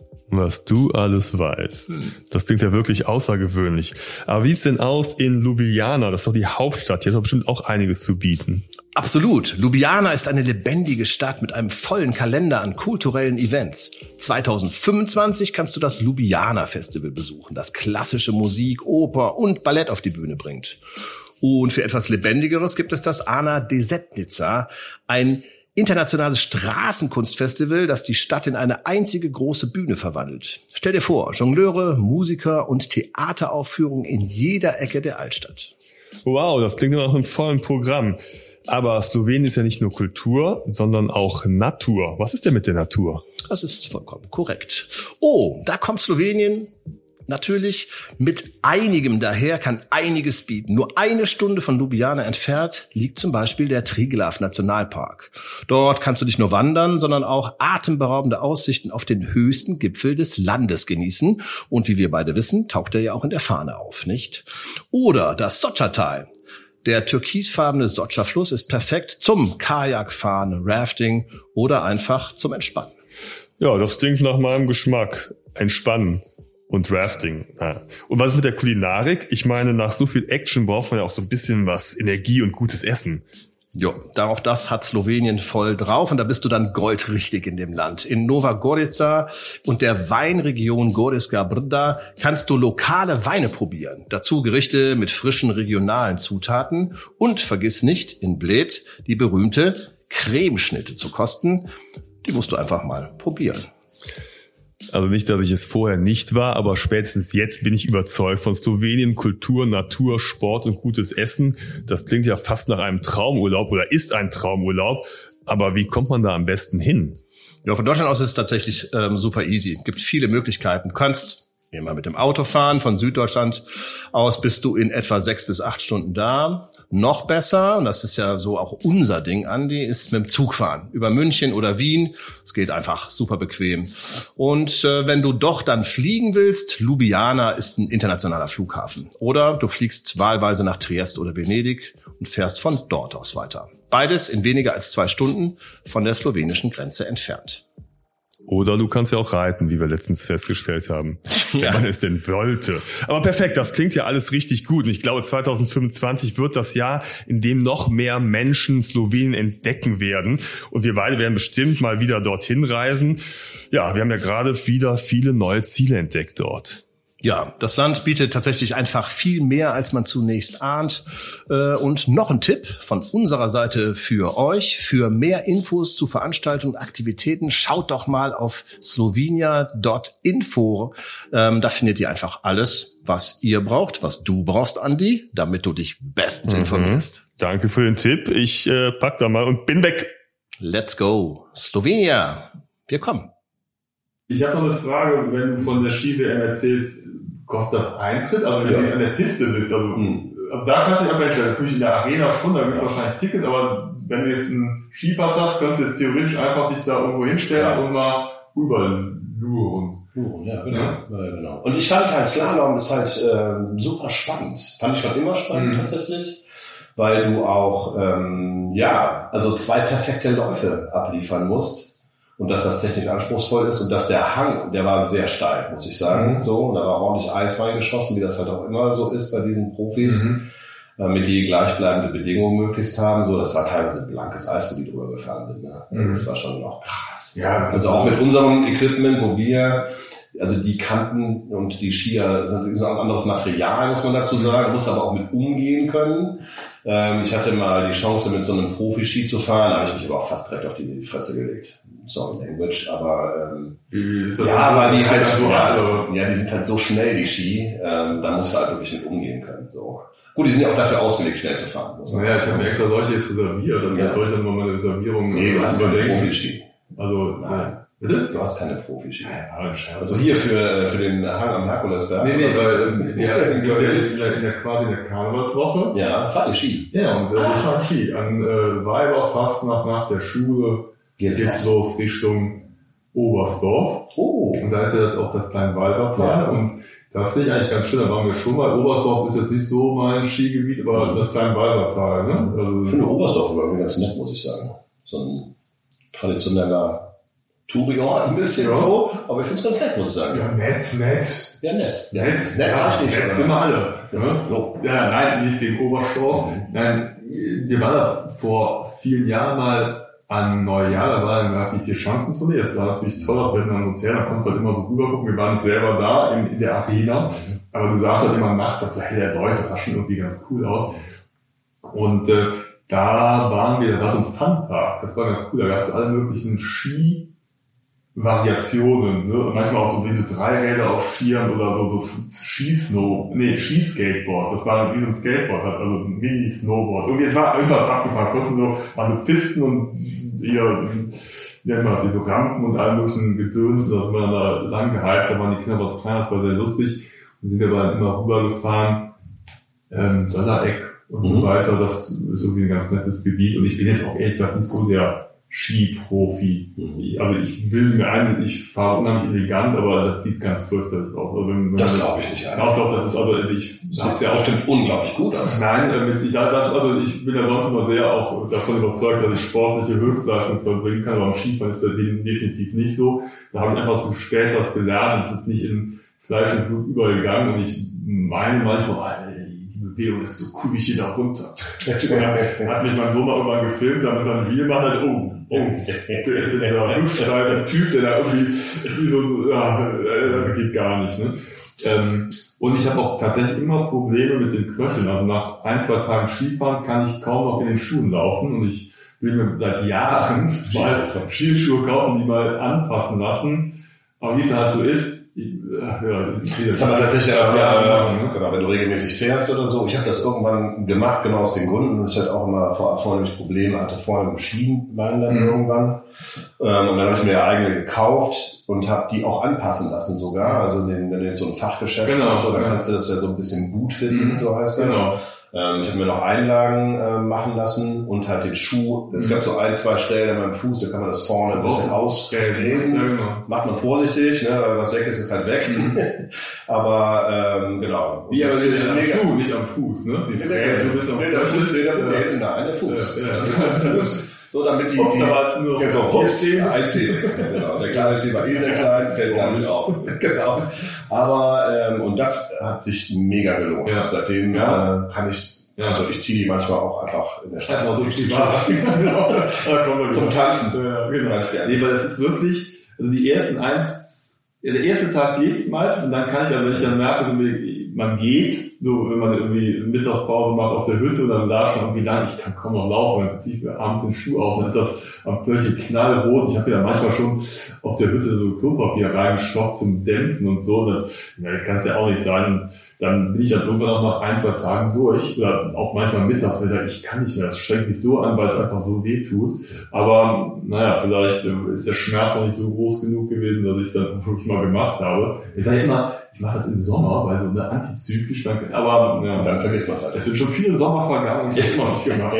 Was du alles weißt. Das klingt ja wirklich außergewöhnlich. Aber wie sieht's denn aus in Ljubljana? Das ist doch die Hauptstadt. Hier hat doch bestimmt auch einiges zu bieten. Absolut. Ljubljana ist eine lebendige Stadt mit einem vollen Kalender an kulturellen Events. zweitausendfünfundzwanzig kannst du das Ljubljana Festival besuchen, das klassische Musik, Oper und Ballett auf die Bühne bringt. Und für etwas Lebendigeres gibt es das Ana Desetnica, ein internationales Straßenkunstfestival, das die Stadt in eine einzige große Bühne verwandelt. Stell dir vor, Jongleure, Musiker und Theateraufführungen in jeder Ecke der Altstadt. Wow, das klingt immer nach einem vollen Programm. Aber Slowenien ist ja nicht nur Kultur, sondern auch Natur. Was ist denn mit der Natur? Das ist vollkommen korrekt. Oh, da kommt Slowenien natürlich mit einigem daher, kann einiges bieten. Nur eine Stunde von Ljubljana entfernt liegt zum Beispiel der Triglav Nationalpark. Dort kannst du nicht nur wandern, sondern auch atemberaubende Aussichten auf den höchsten Gipfel des Landes genießen. Und wie wir beide wissen, taucht er ja auch in der Fahne auf, nicht? Oder das Soča-Tal. Der türkisfarbene Soča-Fluss ist perfekt zum Kajakfahren, Rafting oder einfach zum Entspannen. Ja, das klingt nach meinem Geschmack. Entspannen. Und Rafting. Ja. Und was ist mit der Kulinarik? Ich meine, nach so viel Action braucht man ja auch so ein bisschen was Energie und gutes Essen. Jo, darauf das hat Slowenien voll drauf und da bist du dann goldrichtig in dem Land. In Nova Gorica und der Weinregion Gorička Brda kannst du lokale Weine probieren. Dazu Gerichte mit frischen regionalen Zutaten und vergiss nicht, in Bled die berühmte Cremeschnitte zu kosten. Die musst du einfach mal probieren. Also nicht, dass ich es vorher nicht war, aber spätestens jetzt bin ich überzeugt von Slowenien. Kultur, Natur, Sport und gutes Essen. Das klingt ja fast nach einem Traumurlaub oder ist ein Traumurlaub. Aber wie kommt man da am besten hin? Ja, von Deutschland aus ist es tatsächlich ähm, super easy. Es gibt viele Möglichkeiten. Du kannst Immer mit dem Auto fahren. Von Süddeutschland aus bist du in etwa sechs bis acht Stunden da. Noch besser, und das ist ja so auch unser Ding, Andi, ist mit dem Zug fahren. Über München oder Wien. Es geht einfach super bequem. Und äh, wenn du doch dann fliegen willst, Ljubljana ist ein internationaler Flughafen. Oder du fliegst wahlweise nach Triest oder Venedig und fährst von dort aus weiter. Beides in weniger als zwei Stunden von der slowenischen Grenze entfernt. Oder du kannst ja auch reiten, wie wir letztens festgestellt haben, wenn Ja. man es denn wollte. Aber perfekt, das klingt ja alles richtig gut. Und ich glaube, zwanzig fünfundzwanzig wird das Jahr, in dem noch mehr Menschen Slowenien entdecken werden. Und wir beide werden bestimmt mal wieder dorthin reisen. Ja, wir haben ja gerade wieder viele neue Ziele entdeckt dort. Ja, das Land bietet tatsächlich einfach viel mehr, als man zunächst ahnt. Und noch ein Tipp von unserer Seite für euch. Für mehr Infos zu Veranstaltungen und Aktivitäten, schaut doch mal auf slovenia Punkt info. Da findet ihr einfach alles, was ihr braucht, was du brauchst, Andi, damit du dich bestens Mhm. informierst. Danke für den Tipp. Ich äh, pack da mal und bin weg. Let's go. Slowenia. Wir kommen. Ich habe noch eine Frage, wenn du von der Ski-W M erzählst, kostet das Eintritt? Also wenn Ja. du jetzt an der Piste bist, also Hm. da kannst du dich einfach entscheiden. Natürlich in der Arena schon, da gibt es wahrscheinlich Tickets, aber wenn du jetzt einen Skipass hast, kannst du jetzt theoretisch einfach dich da irgendwo hinstellen Ja. und mal rüber luren. Oh, ja, genau. Ja. Ja, genau. Und ich fand halt, Slalom ist halt ähm, super spannend. Fand ich schon immer spannend Mhm. tatsächlich, weil du auch, ähm, ja, also zwei perfekte Läufe abliefern musst und dass das technisch anspruchsvoll ist und dass der Hang, der war sehr steil, muss ich sagen. Mhm. So, und da war ordentlich Eis reingeschossen, wie das halt auch immer so ist bei diesen Profis. Mhm. Damit die gleichbleibende Bedingungen möglichst haben. So, das war teilweise blankes Eis, wo die drüber gefahren sind. Ne? Mhm. Das war schon auch krass. Ja, das Also ist auch so. mit unserem Equipment, wo wir, also die Kanten und die Skier sind so ein anderes Material, muss man dazu sagen. Du musst aber auch mit umgehen können. Ähm, ich hatte mal die Chance, mit so einem Profi-Ski zu fahren, da habe ich mich aber auch fast direkt auf die Fresse gelegt. Sorry, Language, aber ähm, Wie ist das ja, denn? weil die Ist halt, das so ja, alt, oder? ja, die sind halt so schnell, die Ski, ähm, da musst du halt wirklich mit umgehen können. So. Gut, die sind ja auch dafür ausgelegt, schnell zu fahren. Muss man Naja, ich sagen. habe mir extra solche jetzt reserviert, und Ja. jetzt soll ich dann mal meine Reservierung Nee, du hast keine überdenken. Profi-Ski. Also, Nein. bitte? Du hast keine Profi-Ski. Ja, ein Scherz. Also hier für, für den Hang am Herkulesberg. Nee, nee, oder was? weil äh, ja, ich war ja jetzt in der, in der quasi in der Karnevalswoche. Ja, fahr die Ski. Ja, und äh, ich fahre Ski. An äh, Weiberfastnacht nach der Schule geht's los Richtung Oberstdorf. Oh. Und da ist ja auch das kleine Walsertal. Ja. Und das finde ich eigentlich ganz schön. Da waren wir schon mal. Oberstdorf ist jetzt nicht so mein Skigebiet, aber das kleine Walsertal. Ne? Also, Ich finde Oberstdorf aber irgendwie ganz nett, muss ich sagen. So ein traditioneller Touri-Ort, ein bisschen Ja. so. Aber ich finde es ganz nett, muss ich sagen. ja, nett, nett. Ja, nett. Nett, nett ja, reicht nicht, nett oder sind wir was? alle. Ne? So. Ja, nein, nicht gegen Oberstdorf. Nein, wir waren da vor vielen Jahren mal an Neujahr, da war dann die Vier-Schanzentournee. Das sah natürlich toll aus, wir hatten ein Hotel, da konntest du halt immer so rüber gucken. Wir waren nicht selber da in, in der Arena, aber du sahst halt immer nachts, das so hell erleuchtet, das sah schon irgendwie ganz cool aus. Und äh, da waren wir, da war so ein Funpark, das war ganz cool, da gab es alle möglichen Ski-Variationen, ne? Und manchmal auch so diese Dreiräder auf Skiern oder so, so Skisnow, nee, Skiskateboards, das war wie so ein Skateboard, halt, also ein Mini-Snowboard. Irgendwie, es war einfach abgefahren, kurz so, waren so Pisten und hier, wie nennt man das, so Rampen und all möglichen Gedöns, da sind wir dann da lang geheizt, da waren die Kinder was kleiner, das war sehr lustig. Dann sind wir aber immer rübergefahren, ähm, Söllereck und so Mhm. weiter, das ist irgendwie ein ganz nettes Gebiet. Und ich bin jetzt auch ehrlich gesagt nicht so der Skiprofi. Mhm. Ich, also ich bilde mir ein, ich fahre unheimlich elegant, aber das sieht ganz fürchterlich aus. Also wenn, wenn Das man- glaube ich nicht. Ja, ich glaube, das ist also, also ich Das hab's sieht ja ja auch auch stimmt unglaublich gut aus. Nein, äh, mit, ja, das, also ich bin ja sonst immer sehr auch davon überzeugt, dass ich sportliche Höchstleistung verbringen kann, aber am Skifahren ist das definitiv nicht so. Da habe ich einfach so spät das gelernt, es ist nicht in Fleisch und Blut übergegangen und ich meine manchmal, die Bewegung ist so cool, wie ich hier da runter. Da hat mich mein Sohn mal irgendwann gefilmt, damit er ein Video macht, halt, oh, oh, der ist jetzt dieser hüftsteife Typ, der da irgendwie, irgendwie so, ja, das geht gar nicht, ne? Ähm, und ich habe auch tatsächlich immer Probleme mit den Knöcheln. Also nach ein, zwei Tagen Skifahren kann ich kaum noch in den Schuhen laufen und ich will mir seit Jahren mal Skischuhe kaufen, die mal anpassen lassen. Aber wie es halt so ist, ich, ja, ich das haben wir tatsächlich auch, ja, äh, genau, wenn du regelmäßig fährst oder so. Ich habe das irgendwann gemacht, genau aus den Gründen. Und ich hatte auch immer vor, vorne nämlich Probleme, hatte vorne im Schienbein dann mhm. irgendwann. Ähm, und dann habe ich mir ja eigene gekauft und habe die auch anpassen lassen sogar. Also den, wenn du jetzt so ein Fachgeschäft genau, hast, so, dann ja. kannst du das ja so ein bisschen gut finden, mhm. so heißt das. Genau. Ähm, ich habe mir noch Einlagen äh, machen lassen und halt den Schuh. Es gab so ein, zwei Stellen an meinem Fuß, da kann man das vorne ein bisschen ausfräsen. Ja, genau. Macht man vorsichtig, ne, weil was weg ist, ist halt weg. Mhm. aber ähm, genau. Wie aber den am Schuh, nicht am Fuß, ne? Die Fräse nee, ist am nee, der Fuß, nee, der ja. Nein, der Fuß. Ja, ja. Der Fuß. So, damit die, Ups, die aber nur ja, so, Ups, ein Zeh. Genau. Der kleine Zeh war eh sehr klein, fällt gar nicht auf. Genau. Aber, ähm, und das hat sich mega gelohnt. Ja. Seitdem ja. äh, kann ich, ja. also ich ziehe die manchmal auch einfach in der Stadt. Einfach so privat. Genau. Da kommen wir Zum Tanzen. Ja, genau. Nee, weil es ist wirklich, also die ersten eins, ja, der erste Tag geht's meistens und dann kann ich, also wenn ich dann merke, so, man geht, so wenn man irgendwie Mittagspause macht auf der Hütte und dann da schon irgendwie lang, ich kann kaum noch laufen, dann ziehe ich mir abends den Schuh aus, dann ist das am Knöchel knallrot. Ich habe ja manchmal schon auf der Hütte so Klopapier reingestopft zum Dämpfen und so, das ja, kann es ja auch nicht sein. Und dann bin ich dann irgendwann auch nach ein, zwei Tagen durch oder auch manchmal mittags, weil ich sage, ich kann nicht mehr, das strengt mich so an, weil es einfach so weh tut. Aber naja, vielleicht ist der Schmerz noch nicht so groß genug gewesen, dass ich es dann wirklich mal gemacht habe. Ich sage immer, ich mache das im Sommer, weil so eine antizyklisch, dann, aber ja, dann vergisst man es halt. Es sind schon viele Sommer vergangen und ich habe immer nicht gemacht.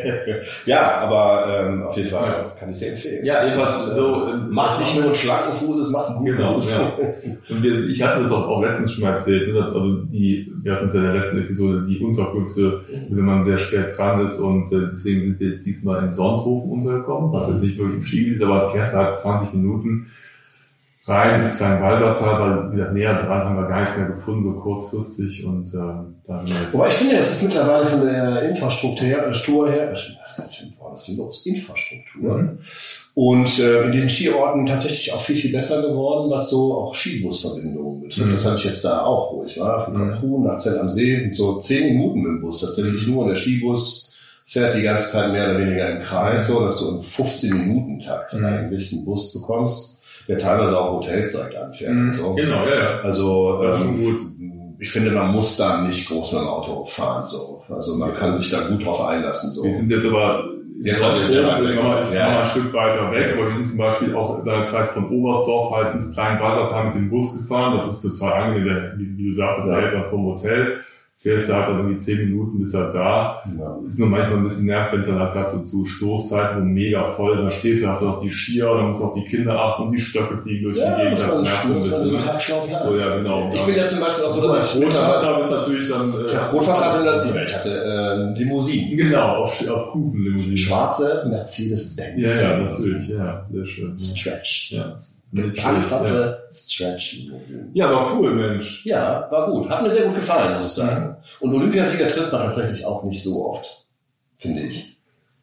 Ja, aber ähm, auf jeden Fall ja. kann ich dir empfehlen. Ja, etwas so, äh, macht nicht nur einen schlanken Fuß, es macht einen guten genau, Fuß. Ja. Und wir, ich hatte das auch, auch letztens schon mal erzählt, ne, dass also die, wir hatten es ja in der letzten Episode, die Unterkünfte, wenn man sehr spät dran ist und äh, deswegen sind wir jetzt diesmal im Sonthofen untergekommen, was jetzt nicht wirklich im Ski ist, aber fährst halt zwanzig Minuten rein ins Kleinwalsertal, weil wieder näher dran haben wir gar nichts mehr gefunden, so kurzfristig und ähm, dann jetzt. Aber ich finde, es ist mittlerweile von der Infrastruktur her, Stur her, was ist das denn, was ist denn los? Infrastruktur. Mhm. Und äh, in diesen Skiorten tatsächlich auch viel, viel besser geworden, was so auch Skibusverbindungen betrifft. Mhm. Das hatte ich jetzt da auch, wo ich war, von Kaprun nach Zell am See, so zehn Minuten mit dem Bus, tatsächlich nur. Und der Skibus fährt die ganze Zeit mehr oder weniger im Kreis, so dass du im fünfzehn-Minuten-Takt mhm. eigentlich einen Bus bekommst, der teilweise auch Hotels direkt anfährt. Mhm. Und so. Genau, ja, ja. Also das ist ähm, schon gut. Ich finde, man muss da nicht groß mit dem Auto fahren. So. Also man kann sich da gut drauf einlassen. So. Wir sind jetzt aber jetzt auch sehr weit ist weg. noch, ist Ja. noch ein Stück weiter weg, aber wir sind zum Beispiel auch in der Zeit von Oberstdorf halt ins Kleinwalsertal mit dem Bus gefahren. Das ist total angenehm, wie, wie du sagtest, Ja. ja. Halt dann vom Hotel. Fährst du halt dann irgendwie zehn Minuten, bis er da. Ja. Ist nur manchmal ein bisschen nervig, wenn es dann halt gerade so zu Stoßzeiten, wo mega voll ist, da stehst du, hast du noch die Skier, dann musst du auf die Kinder achten und die Stöcke fliegen durch Ja, die Gegend. das war ein nervt ein Schuss, bisschen, ne? Tagschau, So, ja, genau. Ich bin ja zum Beispiel auch so, dass ich Rotfahrt habe, ist natürlich dann, äh, ja, Rotfahrt hatte, dann, ich hatte äh, Limousinen. genau, auf, auf Kufenlimousinen. Schwarze Mercedes-Benz. Ja, ja, natürlich, ja, sehr schön. Stretch. Ja. Gepanzerte Stretch-Limousinen. Ja, war cool, Mensch. Ja, war gut. Hat mir sehr gut gefallen, muss ich sagen. Und Olympiasieger trifft man tatsächlich auch nicht so oft, finde ich.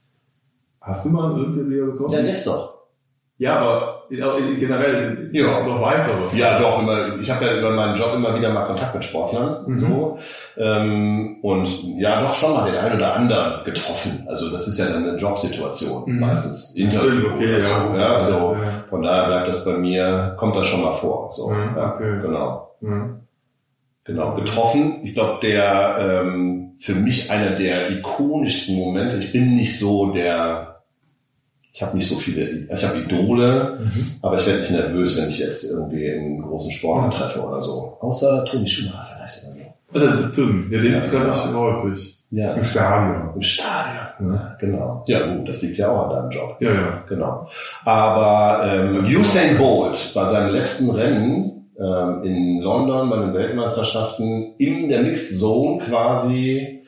Hast du mal einen Olympiasieger getroffen? Ja, jetzt doch. Ja, aber generell sind Ja. noch weitere. Ja, doch. Immer, ich habe ja über meinen Job immer wieder mal Kontakt mit Sportlern. Mhm. So. Ähm, und ja, doch schon mal den einen oder anderen getroffen. Also das ist ja dann eine Jobsituation. Mhm. Meistens Interview. Interview. Okay, oder so. ja. Ja, also Ja. von daher bleibt das bei mir, kommt das schon mal vor. So. Mhm, Ja, okay. genau. Mhm. Genau, getroffen. Ich glaube, der ähm, für mich einer der ikonischsten Momente. Ich bin nicht so der, ich habe nicht so viele, ich habe Idole, Mhm. aber ich werde nicht nervös, wenn ich jetzt irgendwie einen großen Sportler treffe oder so. Außer Toni Schumacher vielleicht oder so. Also, Tim, ja, den Ja, treffe ich genau. häufig. Ja, Im Stadion. im Stadion. Ja. Genau. Ja gut, das liegt ja auch an deinem Job. Ja, ja. Genau. Aber ähm, Das Usain Bolt bei seinem letzten Rennen ähm, in London bei den Weltmeisterschaften in der Mixed Zone quasi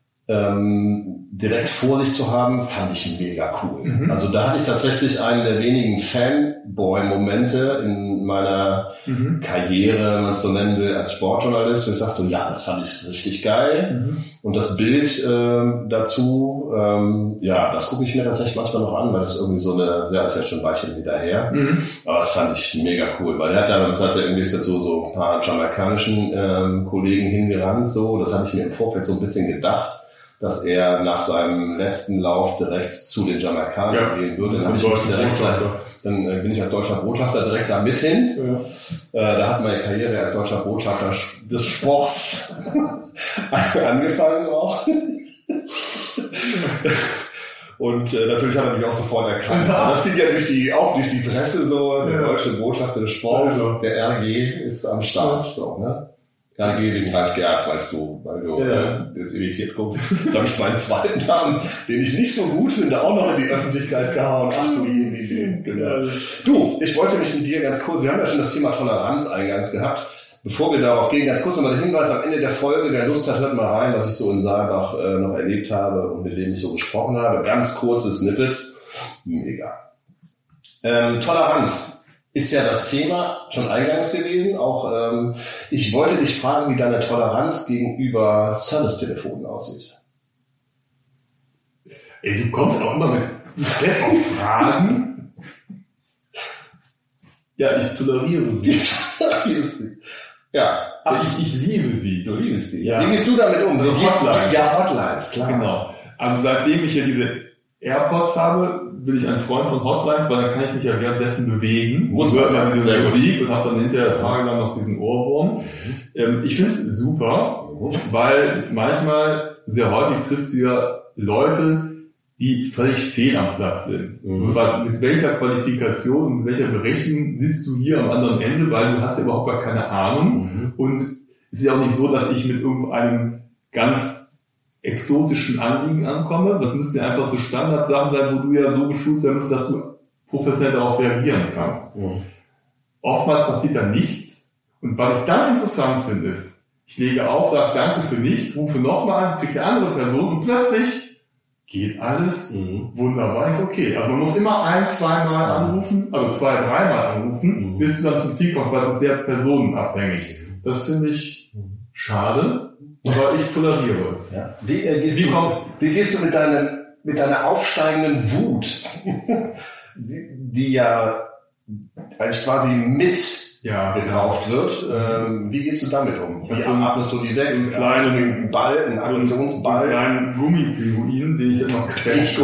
ähm, direkt vor sich zu haben, fand ich mega cool. Mhm. Also da hatte ich tatsächlich einen der wenigen Fanboy-Momente in meiner Mhm. Karriere, wenn man es so nennen will, als Sportjournalist. Und ich sag so, ja, das fand ich richtig geil. Mhm. Und das Bild ähm, dazu, ähm, ja, das gucke ich mir tatsächlich manchmal noch an, weil das irgendwie so eine, ja, ist ja schon ein Weilchen wieder her. Mhm. Aber das fand ich mega cool, weil er hat da, das hat er irgendwie dazu so ein paar jamaikanischen ähm, Kollegen hingerannt, so, das hatte ich mir im Vorfeld so ein bisschen gedacht, dass er nach seinem letzten Lauf direkt zu den Jamaikanern Ja, gehen würde. das Dann, ist hab ein ich mich deutscher direkt, Botschafter. dann äh, bin ich als deutscher Botschafter direkt da mit hin. Ja. Äh, da hat meine Karriere als deutscher Botschafter des Sports angefangen auch. Und äh, natürlich hat er mich auch sofort erkannt. Ja. Also das ging ja durch die, auch durch die Presse so, der Ja. deutsche Botschafter des Sports, Also. der R G ist am Start. So, ne? R G wegen Ralf Gerd, weil du, weil du Ja. äh, jetzt irritiert guckst. Jetzt habe ich meinen zweiten Namen, den ich nicht so gut finde, auch noch in die Öffentlichkeit gehauen. Ach du je, genau. Du, ich wollte mich mit dir ganz kurz, wir haben ja schon das Thema Toleranz eingangs gehabt. Bevor wir darauf gehen, ganz kurz nochmal der Hinweis am Ende der Folge. Wer Lust hat, hört mal rein, was ich so in Saalbach äh, noch erlebt habe und mit wem ich so gesprochen habe. Ganz kurze Snippets. Mega. Ähm, Toleranz ist ja das Thema schon eingangs gewesen. Auch ähm, ich wollte dich fragen, wie deine Toleranz gegenüber Servicetelefonen aussieht. Ey, du kommst auch immer mit, du stellst auch Fragen. Ja, ich toleriere sie. Ja, Ach, ich, ich liebe sie. du liebst die. Ja. Wie gehst du damit um? Also Wie gehst- Hotlines. Ja, Hotlines, klar. Genau. Also seitdem ich ja diese AirPods habe, bin ich ein Freund von Hotlines, weil dann kann ich mich ja währenddessen bewegen. Muss hört man, man diese sehr gut. Musik und habe dann hinterher tagelang noch diesen Ohrwurm. Ähm, ich finde es super, weil manchmal, sehr häufig triffst du ja Leute, die völlig fehl am Platz sind. Mhm. Und was, mit welcher Qualifikation und mit welcher Berechnung sitzt du hier am anderen Ende, weil du hast ja überhaupt gar keine Ahnung. Mhm. Und es ist ja auch nicht so, dass ich mit irgendeinem ganz exotischen Anliegen ankomme. Das müssten ja einfach so Standardsachen sein, wo du ja so geschult sein musst, dass du professionell darauf reagieren kannst. Mhm. Oftmals passiert da nichts. Und was ich dann interessant finde, ist, ich lege auf, sage Danke für nichts, rufe nochmal an, kriege eine andere Person und plötzlich geht alles Mhm. wunderbar, ist okay. Also man muss immer ein, zweimal anrufen, also zwei, dreimal anrufen, Mhm. bis du dann zum Ziel kommst, weil es ist sehr personenabhängig. Das finde ich schade, aber ich toleriere es. Ja. Wie, äh, gehst Wie du, kommt- wie gehst du mit, deinen, mit deiner aufsteigenden Wut, die, die ja eigentlich quasi mit Ja, gekauft wird, ähm, wie gehst du damit um? Ich Wie hab so einen- atmest du die weg? einen Hast kleinen- du einen Ball, einen so einen, so einen Aggressionsball? kleinen Gummipinguin, den ich dann noch quetsche.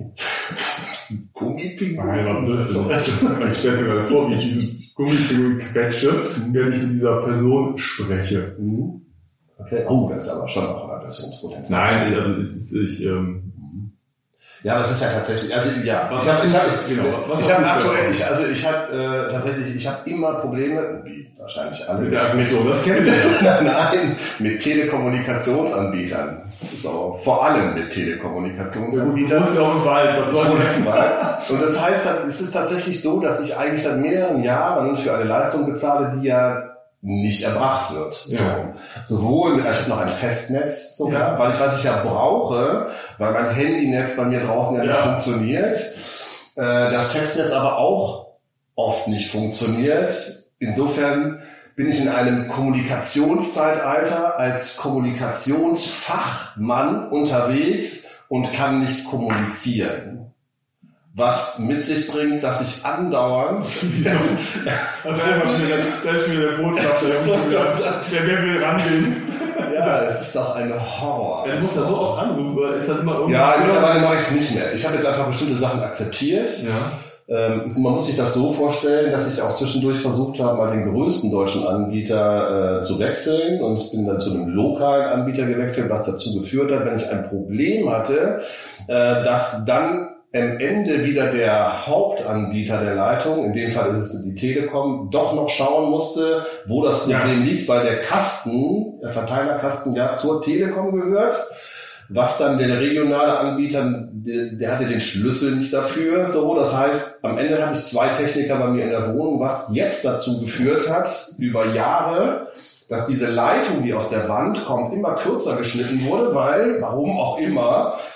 Gummipinguin? Nein, war Blödsinn. Ich stelle mir gerade vor, wie ich diesen Gummipinguin quetsche, während ich mit dieser Person spreche. Mhm. Okay. Oh, das ist aber schon auch ein Aggressionspotenzial. Nein, also es ist, ich, ähm, Ja, das ist ja tatsächlich, also ja, Was ich habe, hast ich du- habe, genau, was ich hast habe du aktuell, für- ich, also ich habe äh, tatsächlich, ich habe immer Probleme, wie wahrscheinlich alle, mit der Aggression, das kennt ihr ja. nein, mit Telekommunikationsanbietern, so, vor allem mit Du Telekommunikationsanbietern. wohnst ja auch im Wald, was soll ich? Und das heißt, dann, es ist tatsächlich so, dass ich eigentlich seit mehreren Jahren für eine Leistung bezahle, die ja nicht erbracht wird. So. Ja. Sowohl mit, ich habe noch ein Festnetz, so, Ja. weil ich, was ich ja brauche, weil mein Handynetz bei mir draußen ja nicht Ja. funktioniert, äh, das Festnetz aber auch oft nicht funktioniert. Insofern bin ich in einem Kommunikationszeitalter als Kommunikationsfachmann unterwegs und kann nicht kommunizieren. Was mit sich bringt, dass ich andauernd Also einfach wieder, da ist wieder der Botschafter, der muss wieder, der wer will rangehen. ja, es ist doch ein Horror. Er muss ja so oft anrufen, weil es hat immer irgendwie... Ja, mittlerweile mache ich es nicht mehr. Ich habe jetzt einfach bestimmte Sachen akzeptiert. Ja. Ähm, es- man muss sich das so vorstellen, dass ich auch zwischendurch versucht habe, mal den größten deutschen Anbieter äh, zu wechseln und bin dann zu einem lokalen Anbieter gewechselt, was dazu geführt hat, wenn ich ein Problem hatte, äh, dass dann am Ende wieder der Hauptanbieter der Leitung, in dem Fall ist es die Telekom, doch noch schauen musste, wo das Problem liegt, weil der Kasten, der Verteilerkasten ja zur Telekom gehört. Was dann der regionale Anbieter, der, der hatte den Schlüssel nicht dafür. So, das heißt, am Ende hatte ich zwei Techniker bei mir in der Wohnung, was jetzt dazu geführt hat, über Jahre, dass diese Leitung, die aus der Wand kommt, immer kürzer geschnitten wurde, weil, warum auch immer,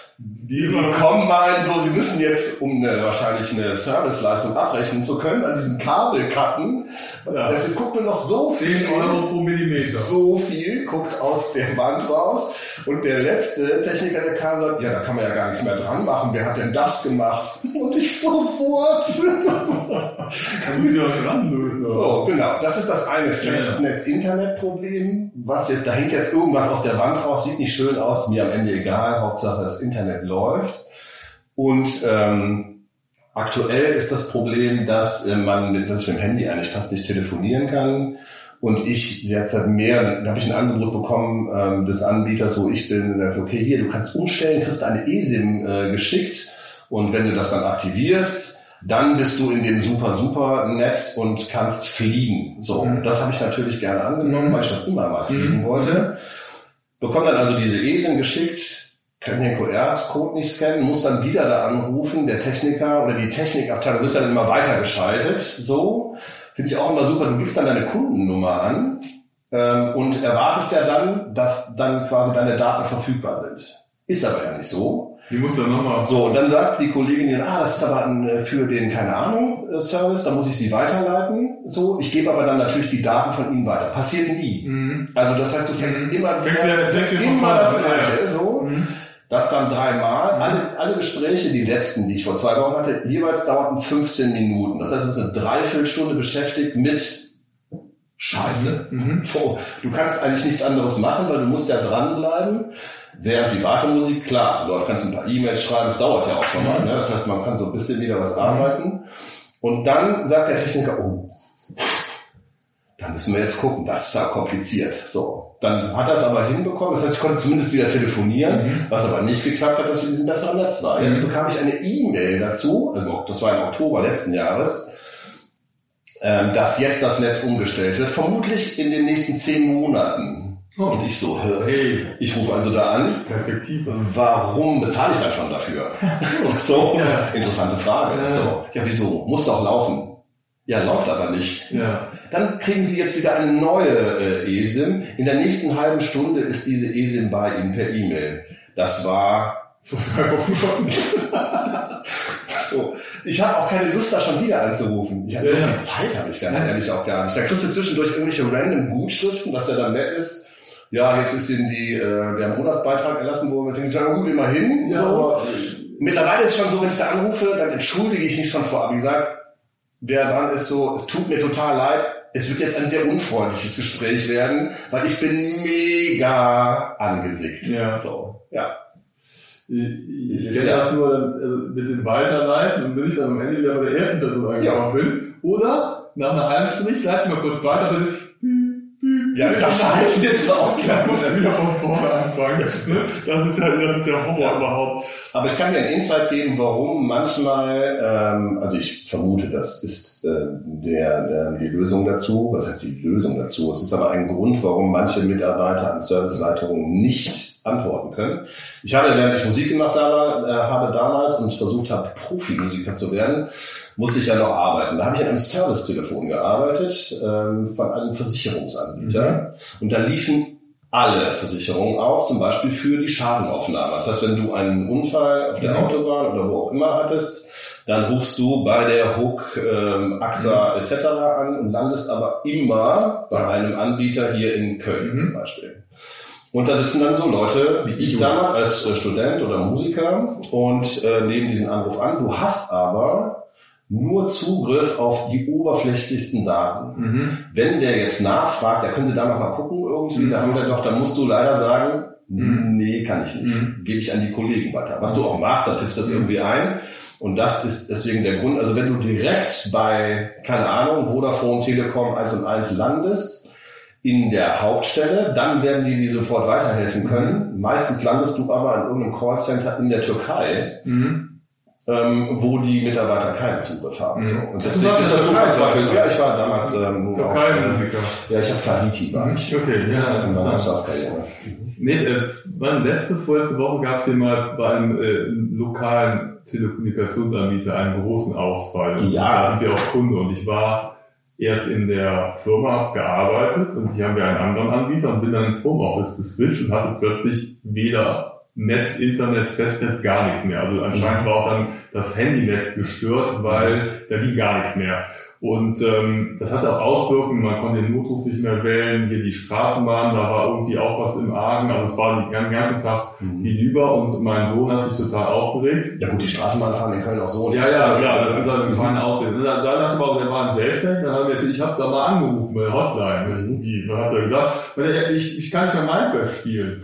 Die kommen mal so, sie müssen jetzt, um eine, wahrscheinlich eine Serviceleistung abrechnen zu können, an diesen Kabelkatten. Ja. Das ist, guckt nur noch so viel. zehn Euro pro Millimeter. So viel guckt aus der Wand raus. Und der letzte Techniker, der kam, sagt, ja, da kann man ja gar nichts mehr dran machen. Wer hat denn das gemacht? Und ich sofort. Da muss ich auch dran lösen. So, genau. Das ist das eine Festnetz-Internet-Problem. Was jetzt, da hängt jetzt irgendwas aus der Wand raus, sieht nicht schön aus, mir am Ende egal. Hauptsache das Internet läuft. Und ähm, aktuell ist das Problem, dass äh, man mit, dass ich mit dem Handy eigentlich fast nicht telefonieren kann. Und ich jetzt seit mehr, da habe ich ein Angebot bekommen ähm, des Anbieters, wo ich bin, sagt, okay, hier, du kannst umstellen, kriegst eine eSIM äh, geschickt. Und wenn du das dann aktivierst, dann bist du in dem super, super Netz und kannst fliegen. So, mhm. Das habe ich natürlich gerne angenommen, weil ich schon immer mal fliegen mhm. wollte. Bekomme dann also diese eSIM geschickt, kann den Q R-Code nicht scannen, muss dann wieder da anrufen, der Techniker oder die Technikabteilung ist dann immer weitergeschaltet. So, finde ich auch immer super. Du gibst dann deine Kundennummer an ähm, und erwartest ja dann, dass dann quasi deine Daten verfügbar sind. Ist aber ja nicht so. Die muss dann nochmal. So, und dann sagt die Kollegin dir, ah, das ist aber ein, für den, keine Ahnung, Service, da muss ich sie weiterleiten. So, ich gebe aber dann natürlich die Daten von Ihnen weiter. Passiert nie. Mhm. Also das heißt, du fängst mhm. immer fängst wieder, ja, fängst immer das Gleiche. Ja. So. Mhm. Das dann dreimal. Mhm. Alle, alle Gespräche, die letzten, die ich vor zwei Wochen hatte, jeweils dauerten fünfzehn Minuten. Das heißt, du bist eine Dreiviertelstunde beschäftigt mit Scheiße. Mhm. So, du kannst eigentlich nichts anderes machen, weil du musst ja dranbleiben. Während die Wartemusik, klar, läuft, kannst ein paar E-Mails schreiben, das dauert ja auch schon mal. Ne? Das heißt, man kann so ein bisschen wieder was arbeiten. Und dann sagt der Techniker, oh, da müssen wir jetzt gucken, das ist ja kompliziert. So, dann hat er es aber hinbekommen. Das heißt, ich konnte zumindest wieder telefonieren, mhm. was aber nicht geklappt hat, dass ich in diesem besseren Netz war. Jetzt mhm. bekam ich eine E-Mail dazu, also das war im Oktober letzten Jahres, ähm, dass jetzt das Netz umgestellt wird, vermutlich in den nächsten zehn Monaten. Oh. Und ich so, hey, ich rufe also da an. Perspektive. Warum bezahle ich dann schon dafür? So, ja. Interessante Frage. Ja. So, ja, wieso? Muss doch laufen. Ja, läuft aber nicht. Ja. Dann kriegen Sie jetzt wieder eine neue äh, eSIM. In der nächsten halben Stunde ist diese eSIM bei Ihnen per E-Mail. Das war vor drei Wochen. So. Ich habe auch keine Lust, da schon wieder anzurufen. Ich habe ja, so viel Zeit, habe ich ganz ja. ehrlich auch gar nicht. Da kriegst du zwischendurch irgendwelche random Gutschriften, was ja dann nett ist. Ja, jetzt ist in die, äh, der Monatsbeitrag erlassen worden. Ich denke, ja gut, immerhin. Ja, so. Mittlerweile ist es schon so, wenn ich da anrufe, dann entschuldige ich mich schon vorab. Ich sage, wer dran ist so, es tut mir total leid. Es wird jetzt ein sehr unfreundliches Gespräch werden, weil ich bin mega angesickt. Ja. So, ja. Ich, ich kenne das nur also mit dem Weiterleiten und bin ich dann am Ende wieder bei der ersten Person angekommen ja. bin. Oder nach einer halben Stunde, ich leite mal kurz weiter, bis ich ja, das heißt jetzt auch, da muss er wieder von vorne anfangen. Das ist ja, das ist der Horror ja. überhaupt. Aber ich kann dir einen Insight geben, warum manchmal, ähm, also ich vermute, das ist äh, der, der die Lösung dazu. Was heißt die Lösung dazu? Es ist aber ein Grund, warum manche Mitarbeiter an Serviceleitungen nicht antworten können. Ich habe, während ich Musik gemacht habe, äh, habe damals und versucht habe, Profimusiker zu werden, musste ich ja noch arbeiten. Da habe ich an einem Servicetelefon gearbeitet ähm, von einem Versicherungsanbieter. Mhm. Und da liefen alle Versicherungen auf, zum Beispiel für die Schadenaufnahme. Das heißt, wenn du einen Unfall auf der mhm. Autobahn oder wo auch immer hattest, dann rufst du bei der Hook, ähm, A X A mhm. et cetera an und landest aber immer bei einem Anbieter hier in Köln mhm. zum Beispiel. Und da sitzen dann so Leute wie ich damals als äh, Student oder Musiker und äh, nehmen diesen Anruf an. Du hast aber nur Zugriff auf die oberflächlichsten Daten. Mhm. Wenn der jetzt nachfragt, da können Sie da noch mal gucken irgendwie, mhm. da haben Sie doch, dann musst du leider sagen, mhm. nee, kann ich nicht. Mhm. Gebe ich an die Kollegen weiter. Was du auch machst, dann tippst du das irgendwie ein. Und das ist deswegen der Grund, also wenn du direkt bei, keine Ahnung, Vodafone, Telekom eins und eins landest, in der Hauptstelle, dann werden die dir sofort weiterhelfen können. Meistens landest du aber an irgendeinem Callcenter in der Türkei, mhm. ähm, wo die Mitarbeiter keinen Zugriff haben. Mhm. So. Und deswegen ist das super. Ja, ich war damals ähm, Türkei-Musiker. Ja, ich habe Tahiti war ich. Okay, ja. In meiner Surfkarriere. Nee, äh, letzte, vorletzte Woche gab es hier mal bei einem äh, lokalen Telekommunikationsanbieter einen großen Ausfall. Ja. Da sind wir auch Kunde und ich war erst in der Firma gearbeitet und hier haben wir einen anderen Anbieter und bin dann ins Homeoffice geswitcht und hatte plötzlich weder Netz, Internet, Festnetz, gar nichts mehr. Also anscheinend war auch dann das Handynetz gestört, weil da ging gar nichts mehr. Und ähm, das hatte auch Auswirkungen, man konnte den Notruf nicht mehr wählen, hier die Straßenbahn, da war irgendwie auch was im Argen, also es war den ganzen Tag hinüber und mein Sohn hat sich total aufgeregt. Ja gut, die Straßenbahn fahren in Köln auch so. Ja, ja, klar, das ist halt eine feine Ausrede. Da, da dachte ich aber, der war ein Selbstständig, dann haben wir jetzt, ich habe da mal angerufen bei der Hotline. Das ist wie, was hast du gesagt? Weil der, ich, ich kann nicht mehr Minecraft spielen.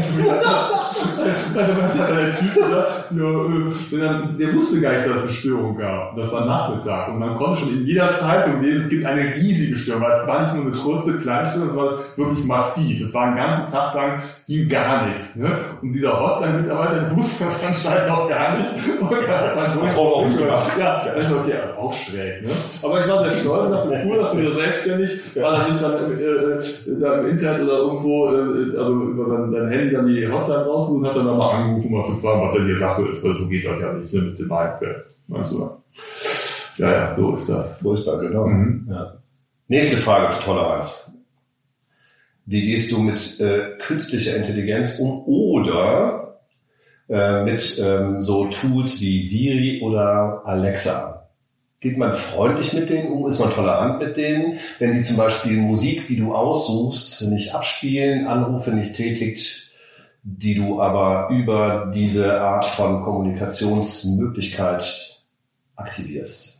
Also was hat der Typ gesagt? Ja, der wusste gar nicht, dass es eine Störung gab. Das war Nachmittag und man konnte schon in jeder Zeitung lesen, es gibt eine riesige Störung, weil es war nicht nur eine kurze, kleine Störung, es war wirklich massiv. Es war einen ganzen Tag lang ging gar nichts. Ne? Und dieser Hotline-Mitarbeiter wusste das anscheinend auch gar nicht. Und hat man so gemacht. Ja, das ist okay, auch schräg. Ne? Aber ich war sehr stolz und dachte, cool, dass du wieder selbstständig, weil er sich dann äh, da im Internet oder irgendwo, äh, also über sein, sein Handy dann die Hotline raus und hat dann nochmal angerufen, um mal zu fragen, was denn die Sache ist, weil so geht das ja nicht ne, mit dem Minecraft. Weißt du? Ja, ja, so ist das. Furchtbar, genau. Mhm. Ja. Nächste Frage zur Toleranz. Wie gehst du mit äh, künstlicher Intelligenz um oder äh, mit ähm, so Tools wie Siri oder Alexa? Geht man freundlich mit denen um? Ist man tolerant mit denen? Wenn die zum Beispiel Musik, die du aussuchst, nicht abspielen, Anrufe nicht tätigt, die du aber über diese Art von Kommunikationsmöglichkeit aktivierst?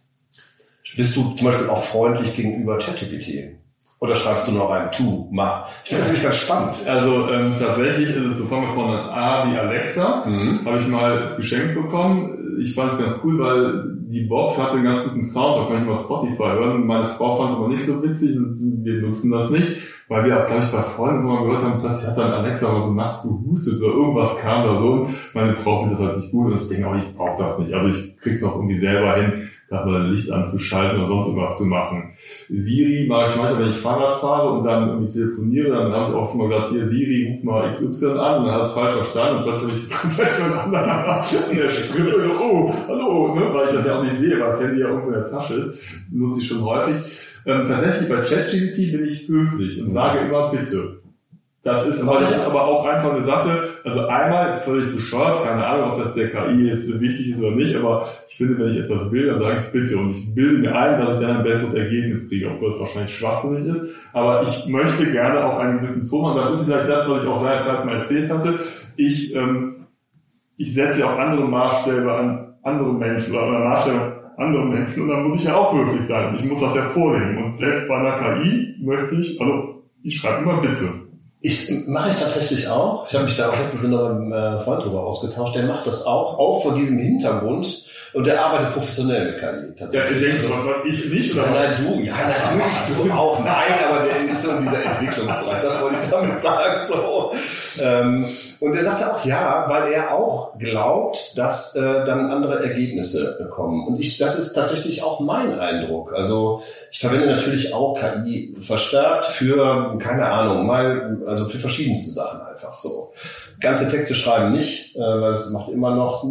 Bist du zum Beispiel auch freundlich gegenüber ChatGPT? Oder schreibst du noch ein Tu, mach? Ich finde das nämlich ganz spannend. Also ähm, tatsächlich ist es so, fangen wir von A wie Alexa, mhm. habe ich mal als Geschenk bekommen. Ich fand es ganz cool, weil die Box hatte einen ganz guten Sound, da kann ich mal Spotify hören. Meine Frau fand es aber nicht so witzig und wir nutzen das nicht, weil wir auch, glaube ich, bei Freunden, wo wir gehört haben, plötzlich hat dann Alexa mal so nachts gehustet oder irgendwas kam da so. Und meine Frau findet das halt nicht gut und ich denke auch, ich brauche das nicht. Also ich krieg's auch irgendwie selber hin, da mal ein Licht anzuschalten oder sonst irgendwas zu machen. Siri mache ich manchmal, wenn ich Fahrrad fahre und dann irgendwie telefoniere, dann habe ich auch schon mal gesagt, hier Siri, ruf mal X Y an und dann hat es falsch verstanden und plötzlich habe ich komplett mit anderen an der Stimme so, oh, hallo, ne? Weil ich das ja auch nicht sehe, weil das Handy ja irgendwo in der Tasche ist, nutze ich schon häufig. Ähm, tatsächlich bei ChatGPT bin ich höflich und sage immer bitte. Das ist, aber das ist aber auch einfach eine Sache, also einmal völlig bescheuert, keine Ahnung, ob das der K I jetzt wichtig ist oder nicht, aber ich finde, wenn ich etwas will, dann sage ich bitte und ich bilde mir ein, dass ich dann ein besseres Ergebnis kriege, obwohl das wahrscheinlich schwachsinnig ist, aber ich möchte gerne auch einen gewissen Ton haben, das ist vielleicht das, was ich auch seinerzeit mal erzählt hatte, ich, ähm, ich setze ja auch andere Maßstäbe an andere Menschen oder Maßstäbe an andere Menschen und dann muss ich ja auch höflich sein, ich muss das ja vorlegen und selbst bei einer K I möchte ich, also ich schreibe immer bitte. Ich mache ich tatsächlich auch. Ich habe mich da auch letztens mit einem äh, Freund drüber ausgetauscht. Der macht das auch, auch vor diesem Hintergrund. Und der arbeitet professionell mit K I. Tatsächlich. Ja, denkst du, was ich nicht? Oder? Ja, nein, du. Ja, natürlich du auch. Nein, aber der ist so in dieser Entwicklungsbereich. Das wollte ich damit sagen. So. Ähm, und er sagte auch ja, weil er auch glaubt, dass äh, dann andere Ergebnisse kommen. Und ich, das ist tatsächlich auch mein Eindruck. Also ich verwende natürlich auch K I verstärkt für, keine Ahnung, mal, also für verschiedenste Sachen einfach so. Ganze Texte schreiben nicht, äh, weil es macht immer noch,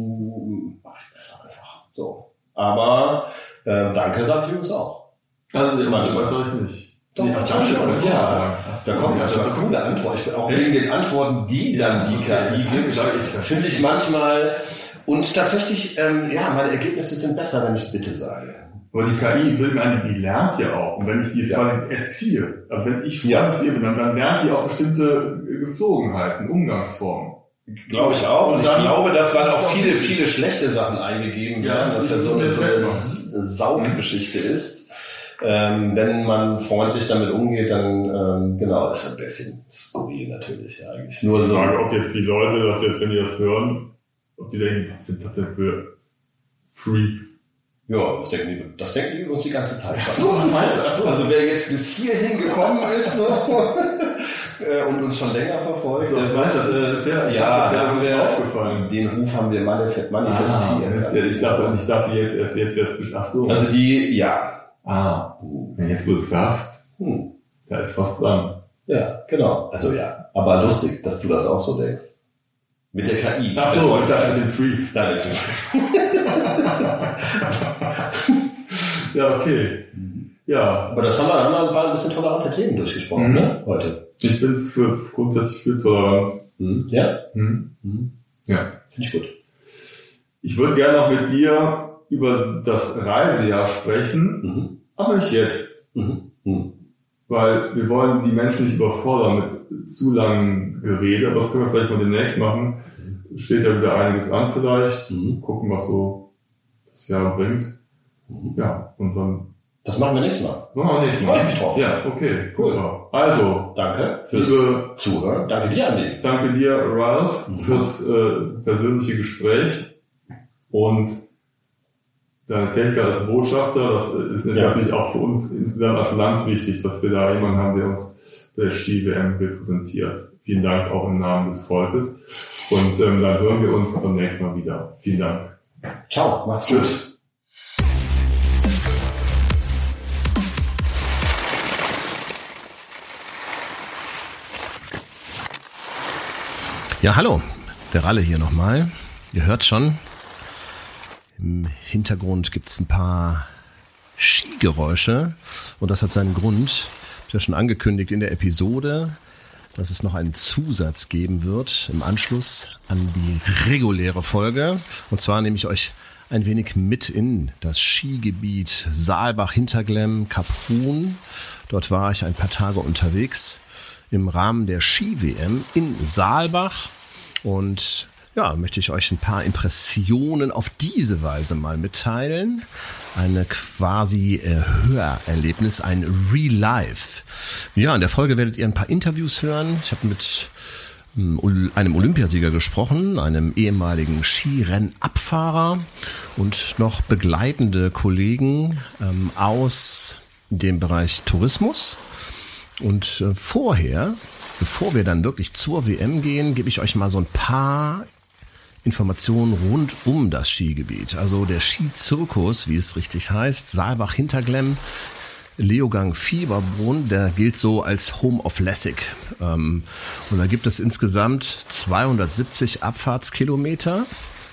mach ich besser einfach. So. Aber äh, danke sage ich übrigens auch. Also manchmal sage ich nicht. Doch, ja, danke schon. Ja, da kommt also eine coole Antwort. Ich bin auch wegen den Antworten, die dann die K I gibt, finde ich manchmal. Und tatsächlich, ähm, ja, meine Ergebnisse sind besser, wenn ich bitte sage. Aber die K I will eine, die lernt ja auch. Und wenn ich die jetzt ja. erziehe, also wenn ich freundlich zu ihr bin, dann lernt die auch bestimmte Geflogenheiten, Umgangsformen. Glaube ich auch. Und, und ich glaube, dass weil auch viele, viele schlechte Sachen eingegeben werden, ja, dass ja so eine, so eine Sauggeschichte ist. Ähm, wenn man freundlich damit umgeht, dann, ähm, genau, ist ein bisschen skurril natürlich ja, eigentlich. Nur so. Ich frage, ob jetzt die Leute, das jetzt, wenn die das hören, ob die denken, was sind das denn für Freaks? Ja, das denken die, das denken die uns die ganze Zeit. Also wer jetzt bis hierhin gekommen ist so, und uns schon länger verfolgt, so, der weiß, das ist, ist ja, ja, das da haben wir aufgefallen. Den Ruf haben wir manifestiert. Ah, ich dachte, ich dachte jetzt erst, jetzt erst, ach so. Also die, ja. Ah, wenn jetzt wo du es sagst, hm, da ist was dran. Ja, genau. Also ja, aber lustig, dass du das auch so denkst. Mit der K I. Ach so, ich dachte mit den Freaks. Nein, ja, okay. Ja. Aber das haben wir, haben wir ein paar ein bisschen tolerante Themen durchgesprochen, mhm. ne, heute. Ich bin für, grundsätzlich für Toleranz. Mhm. Ja? Mhm. Mhm. Ja. Finde ich gut. Ich würde gerne noch mit dir über das Reisejahr sprechen, Mhm. aber nicht jetzt. Mhm. Mhm. Weil wir wollen die Menschen nicht überfordern mit zu langen Gerede, aber das können wir vielleicht mal demnächst machen. Steht ja wieder einiges an vielleicht. Mhm. Gucken, was so das Jahr bringt. Mhm. Ja, und dann... Das machen wir nächstes Mal. Machen wir nächstes Mal. Freue mich drauf. Ja, okay. Cool. Super. Also, Danke fürs liebe, Zuhören. Danke dir, Andi. danke dir, Ralph, Mhm. fürs äh, persönliche Gespräch und deine Tätigkeit als Botschafter. Das ist, ist Ja. natürlich auch für uns insgesamt als Land wichtig, dass wir da jemanden haben, der uns bei der Ski-W M repräsentiert. Vielen Dank auch im Namen des Volkes. Und ähm, dann hören wir uns beim nächsten Mal wieder. Vielen Dank. Ciao, macht's gut. Tschüss. Ja, hallo, der Ralle hier nochmal. Ihr hört schon, im Hintergrund gibt's ein paar Skigeräusche und das hat seinen Grund. Ich habe ja schon angekündigt in der Episode, dass es noch einen Zusatz geben wird im Anschluss an die reguläre Folge. Und zwar nehme ich euch ein wenig mit in das Skigebiet Saalbach-Hinterglemm, Kaprun. Dort war ich ein paar Tage unterwegs im Rahmen der Ski-W M in Saalbach und ja, möchte ich euch ein paar Impressionen auf diese Weise mal mitteilen. Eine quasi äh, Hörerlebnis, ein Real Life. Ja, in der Folge werdet ihr ein paar Interviews hören. Ich habe mit ähm, einem Olympiasieger gesprochen, einem ehemaligen Skirennabfahrer und noch begleitende Kollegen ähm, aus dem Bereich Tourismus. Und äh, vorher, bevor wir dann wirklich zur W M gehen, gebe ich euch mal so ein paar Informationen rund um das Skigebiet. Also der Skizirkus, wie es richtig heißt, Saalbach-Hinterglemm, Leogang Fieberbrunn, der gilt so als Home of Lessig. Ähm, und da gibt es insgesamt zweihundertsiebzig Abfahrtskilometer,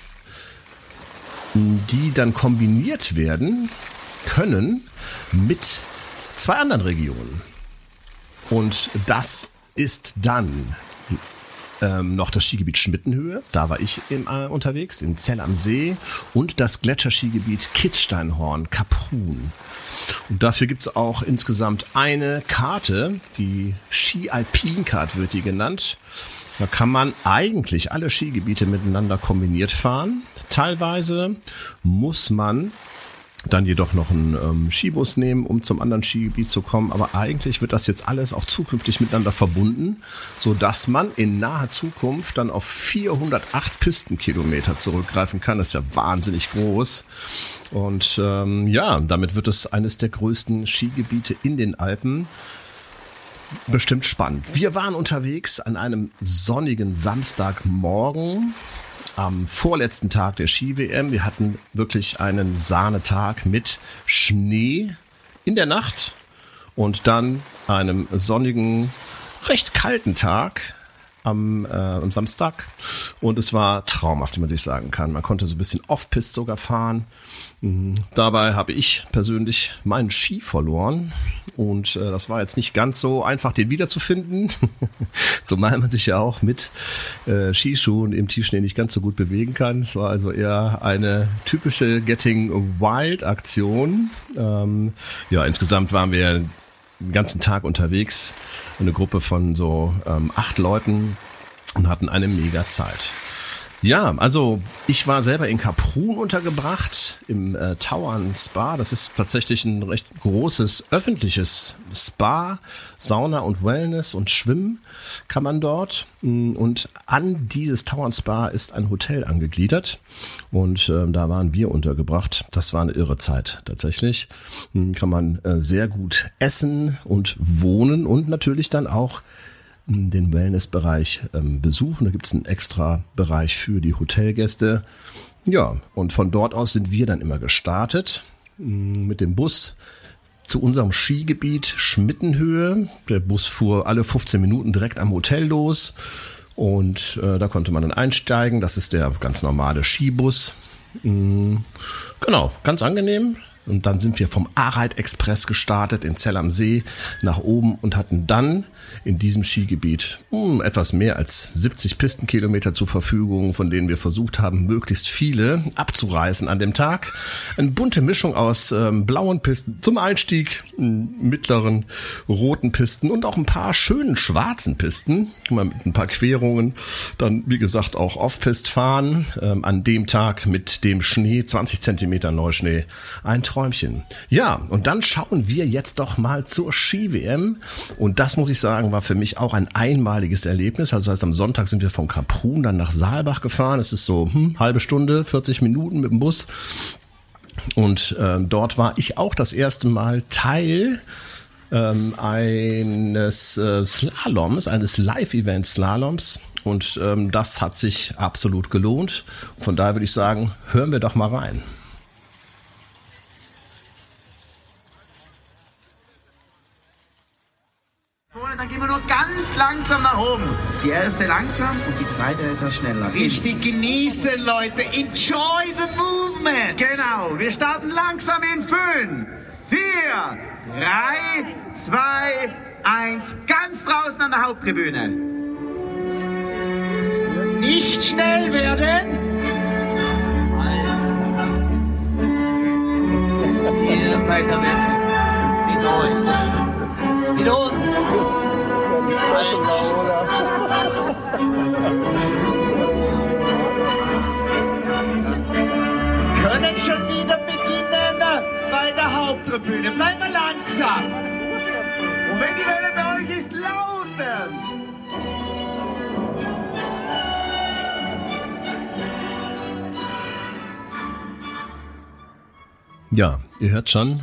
die dann kombiniert werden können mit zwei anderen Regionen. Und das ist dann ähm, noch das Skigebiet Schmittenhöhe, da war ich im, äh, unterwegs, in Zell am See, und das Gletscherskigebiet Kitzsteinhorn, Kaprun. Und dafür gibt's auch insgesamt eine Karte, die Ski-Alpin-Card wird die genannt. Da kann man eigentlich alle Skigebiete miteinander kombiniert fahren. Teilweise muss man dann jedoch noch einen ähm, Skibus nehmen, um zum anderen Skigebiet zu kommen. Aber eigentlich wird das jetzt alles auch zukünftig miteinander verbunden, so dass man in naher Zukunft dann auf vierhundertacht Pistenkilometer zurückgreifen kann. Das ist ja wahnsinnig groß. Und ähm, ja, damit wird es eines der größten Skigebiete in den Alpen. Bestimmt spannend. Wir waren unterwegs an einem sonnigen Samstagmorgen am vorletzten Tag der Ski-W M. Wir hatten wirklich einen Sahnetag mit Schnee in der Nacht und dann einem sonnigen, recht kalten Tag am, äh, am Samstag. Und es war traumhaft, wie man sich sagen kann. Man konnte so ein bisschen Off-Piste sogar fahren. Mhm. Dabei habe ich persönlich meinen Ski verloren. Und äh, das war jetzt nicht ganz so einfach, den wiederzufinden. Zumal man sich ja auch mit äh, Skischuhen im Tiefschnee nicht ganz so gut bewegen kann. Es war also eher eine typische Getting Wild Aktion. Ähm, ja, insgesamt waren wir den ganzen Tag unterwegs. Eine Gruppe von so ähm, acht Leuten und hatten eine mega Zeit. Ja, also ich war selber in Kaprun untergebracht, im äh, Tauern Spa. Das ist tatsächlich ein recht großes öffentliches Spa, Sauna und Wellness und Schwimmen kann man dort. Und an dieses Tauern Spa ist ein Hotel angegliedert und äh, da waren wir untergebracht. Das war eine irre Zeit tatsächlich. Kann man äh, sehr gut essen und wohnen und natürlich dann auch den Wellnessbereich ähm, besuchen. Da gibt es einen extra Bereich für die Hotelgäste. Ja, und von dort aus sind wir dann immer gestartet mh, mit dem Bus zu unserem Skigebiet Schmittenhöhe. Der Bus fuhr alle fünfzehn Minuten direkt am Hotel los und äh, da konnte man dann einsteigen. Das ist der ganz normale Skibus. Mh, genau, ganz angenehm. Und dann sind wir vom Arait Express gestartet in Zell am See nach oben und hatten dann in diesem Skigebiet hm, etwas mehr als siebzig Pistenkilometer zur Verfügung, von denen wir versucht haben, möglichst viele abzureißen an dem Tag. Eine bunte Mischung aus ähm, blauen Pisten zum Einstieg, mittleren roten Pisten und auch ein paar schönen schwarzen Pisten, mal mit ein paar Querungen. Dann, wie gesagt, auch Off-Pist fahren, ähm, an dem Tag mit dem Schnee, zwanzig Zentimeter Neuschnee, ein Träumchen. Ja, und dann schauen wir jetzt doch mal zur Ski-W M und das muss ich sagen, war für mich auch ein einmaliges Erlebnis. Also das heißt, am Sonntag sind wir von Kaprun dann nach Saalbach gefahren. Es ist so hm, halbe Stunde, vierzig Minuten mit dem Bus. Und äh, dort war ich auch das erste Mal Teil ähm, eines äh, Slaloms, eines Live-Event-Slaloms. Und ähm, das hat sich absolut gelohnt. Von daher würde ich sagen, hören wir doch mal rein. Dann gehen wir nur ganz langsam nach oben. Die erste langsam und die zweite etwas schneller. Richtig genießen, Leute. Enjoy the movement. Genau. Wir starten langsam in fünf, vier, drei, zwei, eins. Ganz draußen an der Haupttribüne. Nicht schnell werden. Also. Hier weiter werden. Mit euch. Mit uns. Können schon wieder beginnen bei der Haupttribüne. Bleibt mal langsam. Und wenn die Welle bei euch ist, laut werden. Ja, ihr hört schon.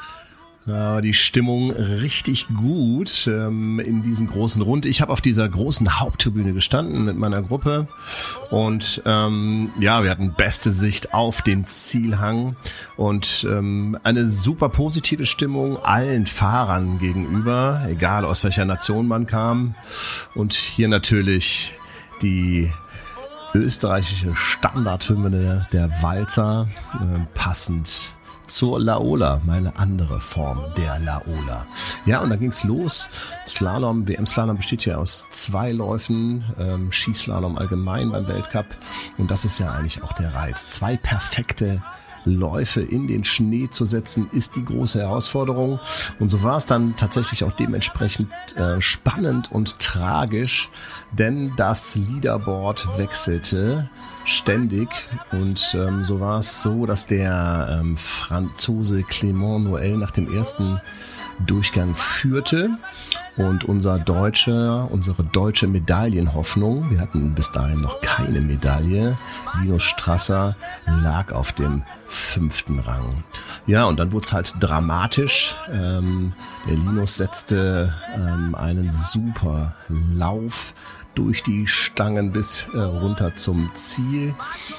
Ja, die Stimmung richtig gut ähm, in diesem großen Rund. Ich habe auf dieser großen Haupttribüne gestanden mit meiner Gruppe und ähm, ja, wir hatten beste Sicht auf den Zielhang und ähm, eine super positive Stimmung allen Fahrern gegenüber, egal aus welcher Nation man kam. Und hier natürlich die österreichische Standardhymne, der Walzer, äh, passend zur Laola, meine andere Form der Laola. Ja, und dann ging's los. Slalom, W M-Slalom besteht ja aus zwei Läufen, ähm, Skislalom allgemein beim Weltcup. Und das ist ja eigentlich auch der Reiz. Zwei perfekte Läufe in den Schnee zu setzen, ist die große Herausforderung. Und so war es dann tatsächlich auch dementsprechend äh, spannend und tragisch, denn das Leaderboard wechselte ständig und ähm, so war es so, dass der ähm, Franzose Clément Noël nach dem ersten Durchgang führte und unser deutsche, unsere deutsche Medaillenhoffnung, wir hatten bis dahin noch keine Medaille, Linus Strasser lag auf dem fünften Rang. Ja, und dann wurde es halt dramatisch. Ähm, der Linus setzte ähm, einen super Lauf durch die Stangen bis äh, runter zum Ziel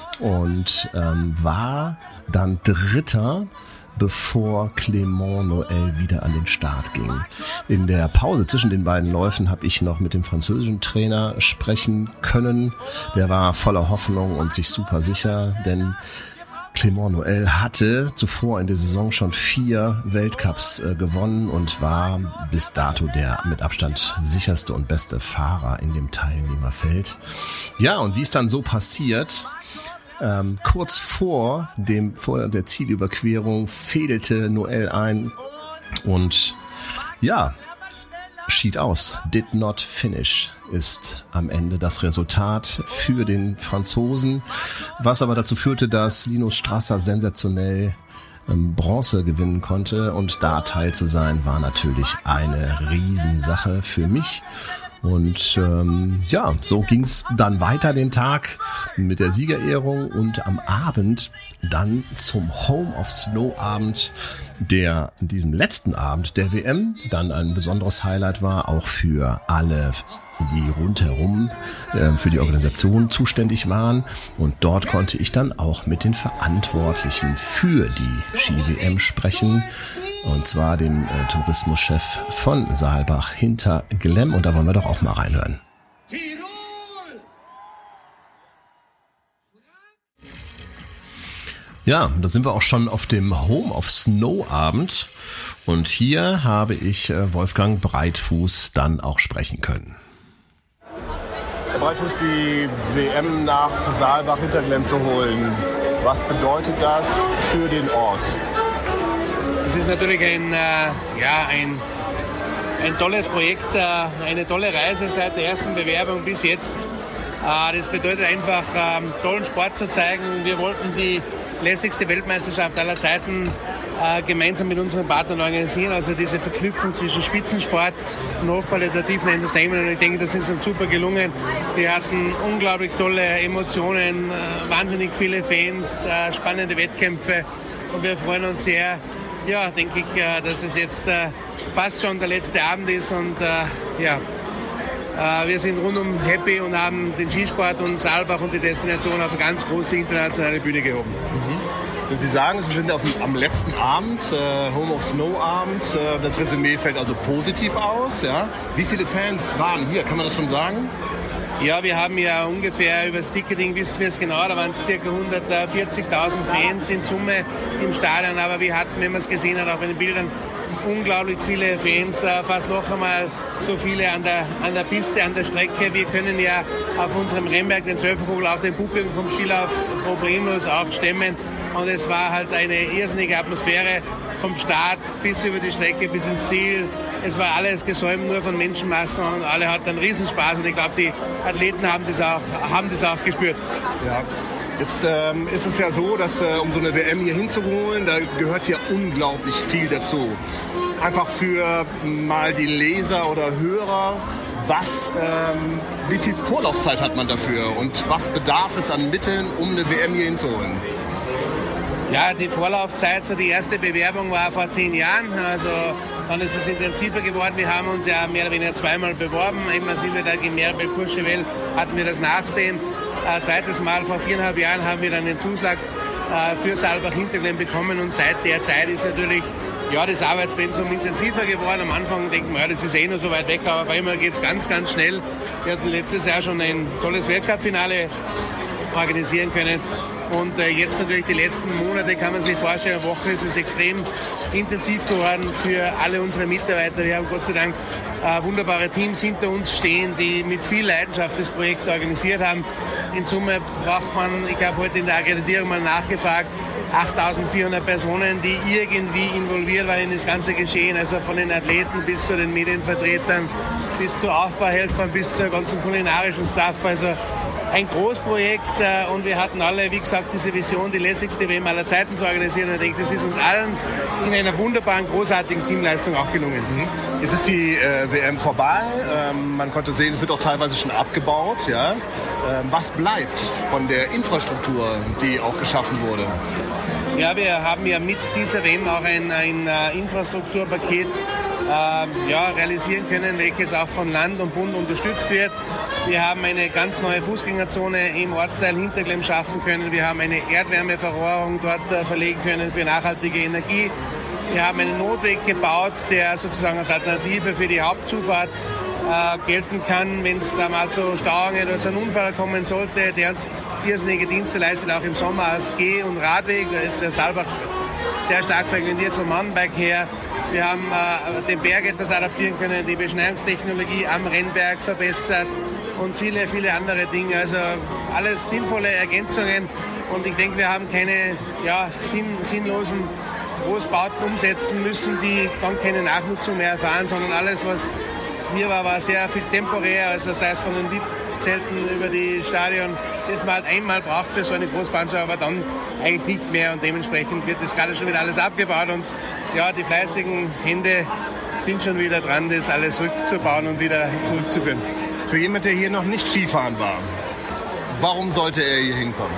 und ähm, war dann Dritter, bevor Clément Noël wieder an den Start ging. In der Pause zwischen den beiden Läufen habe ich noch mit dem französischen Trainer sprechen können. Der war voller Hoffnung und sich super sicher, denn Clément Noël hatte zuvor in der Saison schon vier Weltcups äh, gewonnen und war bis dato der mit Abstand sicherste und beste Fahrer in dem Teilnehmerfeld. Ja, und wie es dann so passiert, ähm, kurz vor dem vor der Zielüberquerung fädelte Noël ein und ja, schied aus. Did not finish ist am Ende das Resultat für den Franzosen, was aber dazu führte, dass Linus Strasser sensationell ähm, Bronze gewinnen konnte und da teil zu sein war natürlich eine Riesensache für mich. Und ähm, ja, so ging's dann weiter den Tag mit der Siegerehrung und am Abend dann zum Home of Snow Abend, der diesen letzten Abend der W M dann ein besonderes Highlight war, auch für alle, die rundherum äh, für die Organisation zuständig waren. Und dort konnte ich dann auch mit den Verantwortlichen für die Ski-W M sprechen. Und zwar den äh, Tourismuschef von Saalbach hinter Glemm. Und da wollen wir doch auch mal reinhören. Ja, da sind wir auch schon auf dem Home of Snow Abend. Und hier habe ich Wolfgang Breitfuß dann auch sprechen können. Herr Breitfuß, die W M nach Saalbach-Hinterglemm zu holen, was bedeutet das für den Ort? Es ist natürlich ein, äh, ja, ein, ein tolles Projekt, äh, eine tolle Reise seit der ersten Bewerbung bis jetzt. Äh, das bedeutet einfach, äh, tollen Sport zu zeigen. Wir wollten die lässigste Weltmeisterschaft aller Zeiten äh, gemeinsam mit unseren Partnern organisieren. Also diese Verknüpfung zwischen Spitzensport und hochqualitativen Entertainment. Und ich denke, das ist uns super gelungen. Wir hatten unglaublich tolle Emotionen, äh, wahnsinnig viele Fans, äh, spannende Wettkämpfe. Und wir freuen uns sehr, ja, denke ich, äh, dass es jetzt äh, fast schon der letzte Abend ist. Und äh, ja, äh, wir sind rundum happy und haben den Skisport und Saalbach und die Destination auf eine ganz große internationale Bühne gehoben. Mhm. Sie sagen, Sie sind auf dem, am letzten Abend, äh, Home of Snow Abend. Äh, das Resümee fällt also positiv aus. Ja? Wie viele Fans waren hier? Kann man das schon sagen? Ja, wir haben ja ungefähr über das Ticketing, wissen wir es genau, da waren es ca. hundertvierzigtausend Fans in Summe im Stadion. Aber wir hatten, wenn man es gesehen hat, auch bei den Bildern, unglaublich viele Fans, fast noch einmal so viele an der, an der Piste, an der Strecke. Wir können ja auf unserem Rennberg, den Zwölferkugel, auch den Publikum vom Skilauf problemlos auch stemmen. Und es war halt eine irrsinnige Atmosphäre vom Start bis über die Strecke, bis ins Ziel. Es war alles gesäumt nur von Menschenmassen und alle hatten einen Riesenspaß. Und ich glaube, die Athleten haben das auch, haben das auch gespürt. Ja. Jetzt ähm, ist es ja so, dass äh, um so eine W M hier hinzuholen, da gehört ja unglaublich viel dazu. Einfach für mal die Leser oder Hörer, was, ähm, wie viel Vorlaufzeit hat man dafür und was bedarf es an Mitteln, um eine W M hier hinzuholen? Ja, die Vorlaufzeit, so die erste Bewerbung war vor zehn Jahren, also dann ist es intensiver geworden. Wir haben uns ja mehr oder weniger zweimal beworben. Einmal sind wir da in Meribel-Courchevel, hatten wir das Nachsehen. Ein zweites Mal vor viereinhalb Jahren haben wir dann den Zuschlag äh, für Saalbach-Hinterglemm bekommen und seit der Zeit ist natürlich ja, das Arbeitspensum intensiver geworden. Am Anfang denkt man, ja, das ist eh noch so weit weg, aber auf einmal geht es ganz, ganz schnell. Wir hatten letztes Jahr schon ein tolles Weltcup-Finale organisieren können. Und äh, jetzt natürlich die letzten Monate, kann man sich vorstellen, eine Woche ist es extrem intensiv geworden für alle unsere Mitarbeiter. Wir haben Gott sei Dank äh, wunderbare Teams hinter uns stehen, die mit viel Leidenschaft das Projekt organisiert haben. In Summe braucht man, ich habe heute in der Akkreditierung mal nachgefragt, achttausendvierhundert Personen, die irgendwie involviert waren in das ganze Geschehen, also von den Athleten bis zu den Medienvertretern, bis zu Aufbauhelfern, bis zur ganzen kulinarischen Staff. Also ein Großprojekt äh, und wir hatten alle, wie gesagt, diese Vision, die lässigste W M aller Zeiten zu organisieren. Und ich denke, das ist uns allen in einer wunderbaren, großartigen Teamleistung auch gelungen. Mhm. Jetzt ist die äh, W M vorbei. Ähm, man konnte sehen, es wird auch teilweise schon abgebaut. Ja? Ähm, was bleibt von der Infrastruktur, die auch geschaffen wurde? Ja, wir haben ja mit dieser W M auch ein, ein uh, Infrastrukturpaket uh, ja, realisieren können, welches auch von Land und Bund unterstützt wird. Wir haben eine ganz neue Fußgängerzone im Ortsteil Hinterglemm schaffen können. Wir haben eine Erdwärmeverrohrung dort uh, verlegen können für nachhaltige Energie. Wir haben einen Notweg gebaut, der sozusagen als Alternative für die Hauptzufahrt uh, gelten kann, wenn es da mal zu Stauungen oder zu einem Unfall kommen sollte, der uns irrsinnige Dienste leistet, auch im Sommer als Geh- und Radweg. Da ist der Saalbach sehr stark frequentiert vom Mountainbike her. Wir haben äh, den Berg etwas adaptieren können, die Beschneiungstechnologie am Rennberg verbessert und viele, viele andere Dinge. Also alles sinnvolle Ergänzungen und ich denke, wir haben keine ja, sinn, sinnlosen Großbauten umsetzen müssen, die dann keine Nachnutzung mehr erfahren, sondern alles, was hier war, war sehr viel temporär, also sei es von den V I P-Zelten über die Stadion, das man halt einmal braucht für so eine Großveranstaltung, aber dann eigentlich nicht mehr und dementsprechend wird das gerade schon wieder alles abgebaut und ja, die fleißigen Hände sind schon wieder dran, das alles rückzubauen und wieder zurückzuführen. Für jemanden, der hier noch nicht Skifahren war, warum sollte er hier hinkommen?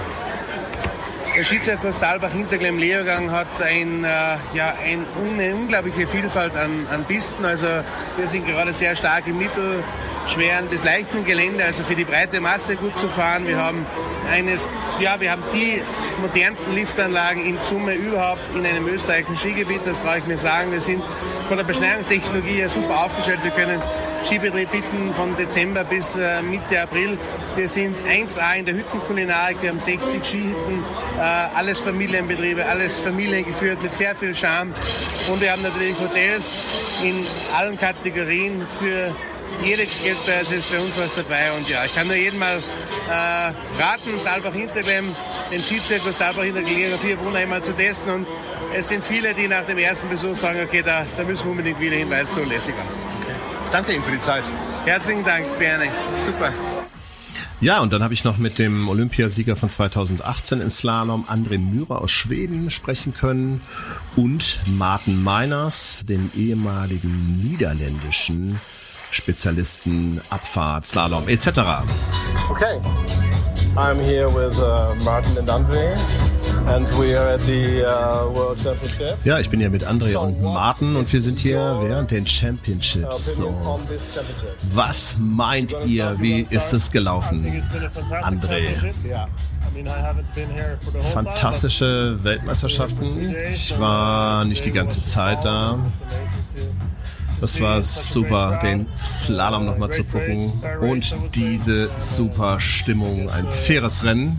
Der Skizirkus Saalbach-Hinterglemm-Leogang hat ein, äh, ja, ein, eine unglaubliche Vielfalt an, an Pisten. Also wir sind gerade sehr stark im mittelschweren bis leichten Gelände, also für die breite Masse gut zu fahren. Wir haben eines, ja, wir haben die modernsten Liftanlagen in Summe überhaupt in einem österreichischen Skigebiet. Das traue ich mir sagen. Wir sind von der Beschneiungstechnologie her super aufgestellt. Wir können Skibetrieb bieten von Dezember bis äh, Mitte April. Wir sind eins A in der Hüttenkulinarik. Wir haben sechzig Skihütten Äh, alles Familienbetriebe, alles familiengeführt mit sehr viel Charme. Und wir haben natürlich Hotels in allen Kategorien. Für jede Geldbörse ist bei uns was dabei. Und ja, ich kann nur jedem mal äh, raten, Saalbach-Hinterglemm, den Skizirkus Saalbach-Hinterglemm auf vier Brunner einmal zu testen. Und es sind viele, die nach dem ersten Besuch sagen, okay, da, da müssen wir unbedingt wieder hin, weil es so lässig war. Okay. Ich danke Ihnen für die Zeit. Herzlichen Dank, gerne. Super. Ja, und dann habe ich noch mit dem Olympiasieger von zweitausendachtzehn im Slalom, André Myhrer aus Schweden, sprechen können und Maarten Meiners, den ehemaligen niederländischen Spezialisten Abfahrt, Slalom et cetera. Okay, I'm here with uh, Maarten and André. And we are at the uh, World Championships. Ja, ich bin hier mit André und Maarten und wir sind hier während den Championships. So. Was meint ihr, wie ist es gelaufen, André? Fantastische Weltmeisterschaften. Ich war nicht die ganze Zeit da. Das war super, den Slalom nochmal zu gucken und diese super Stimmung, ein faires Rennen.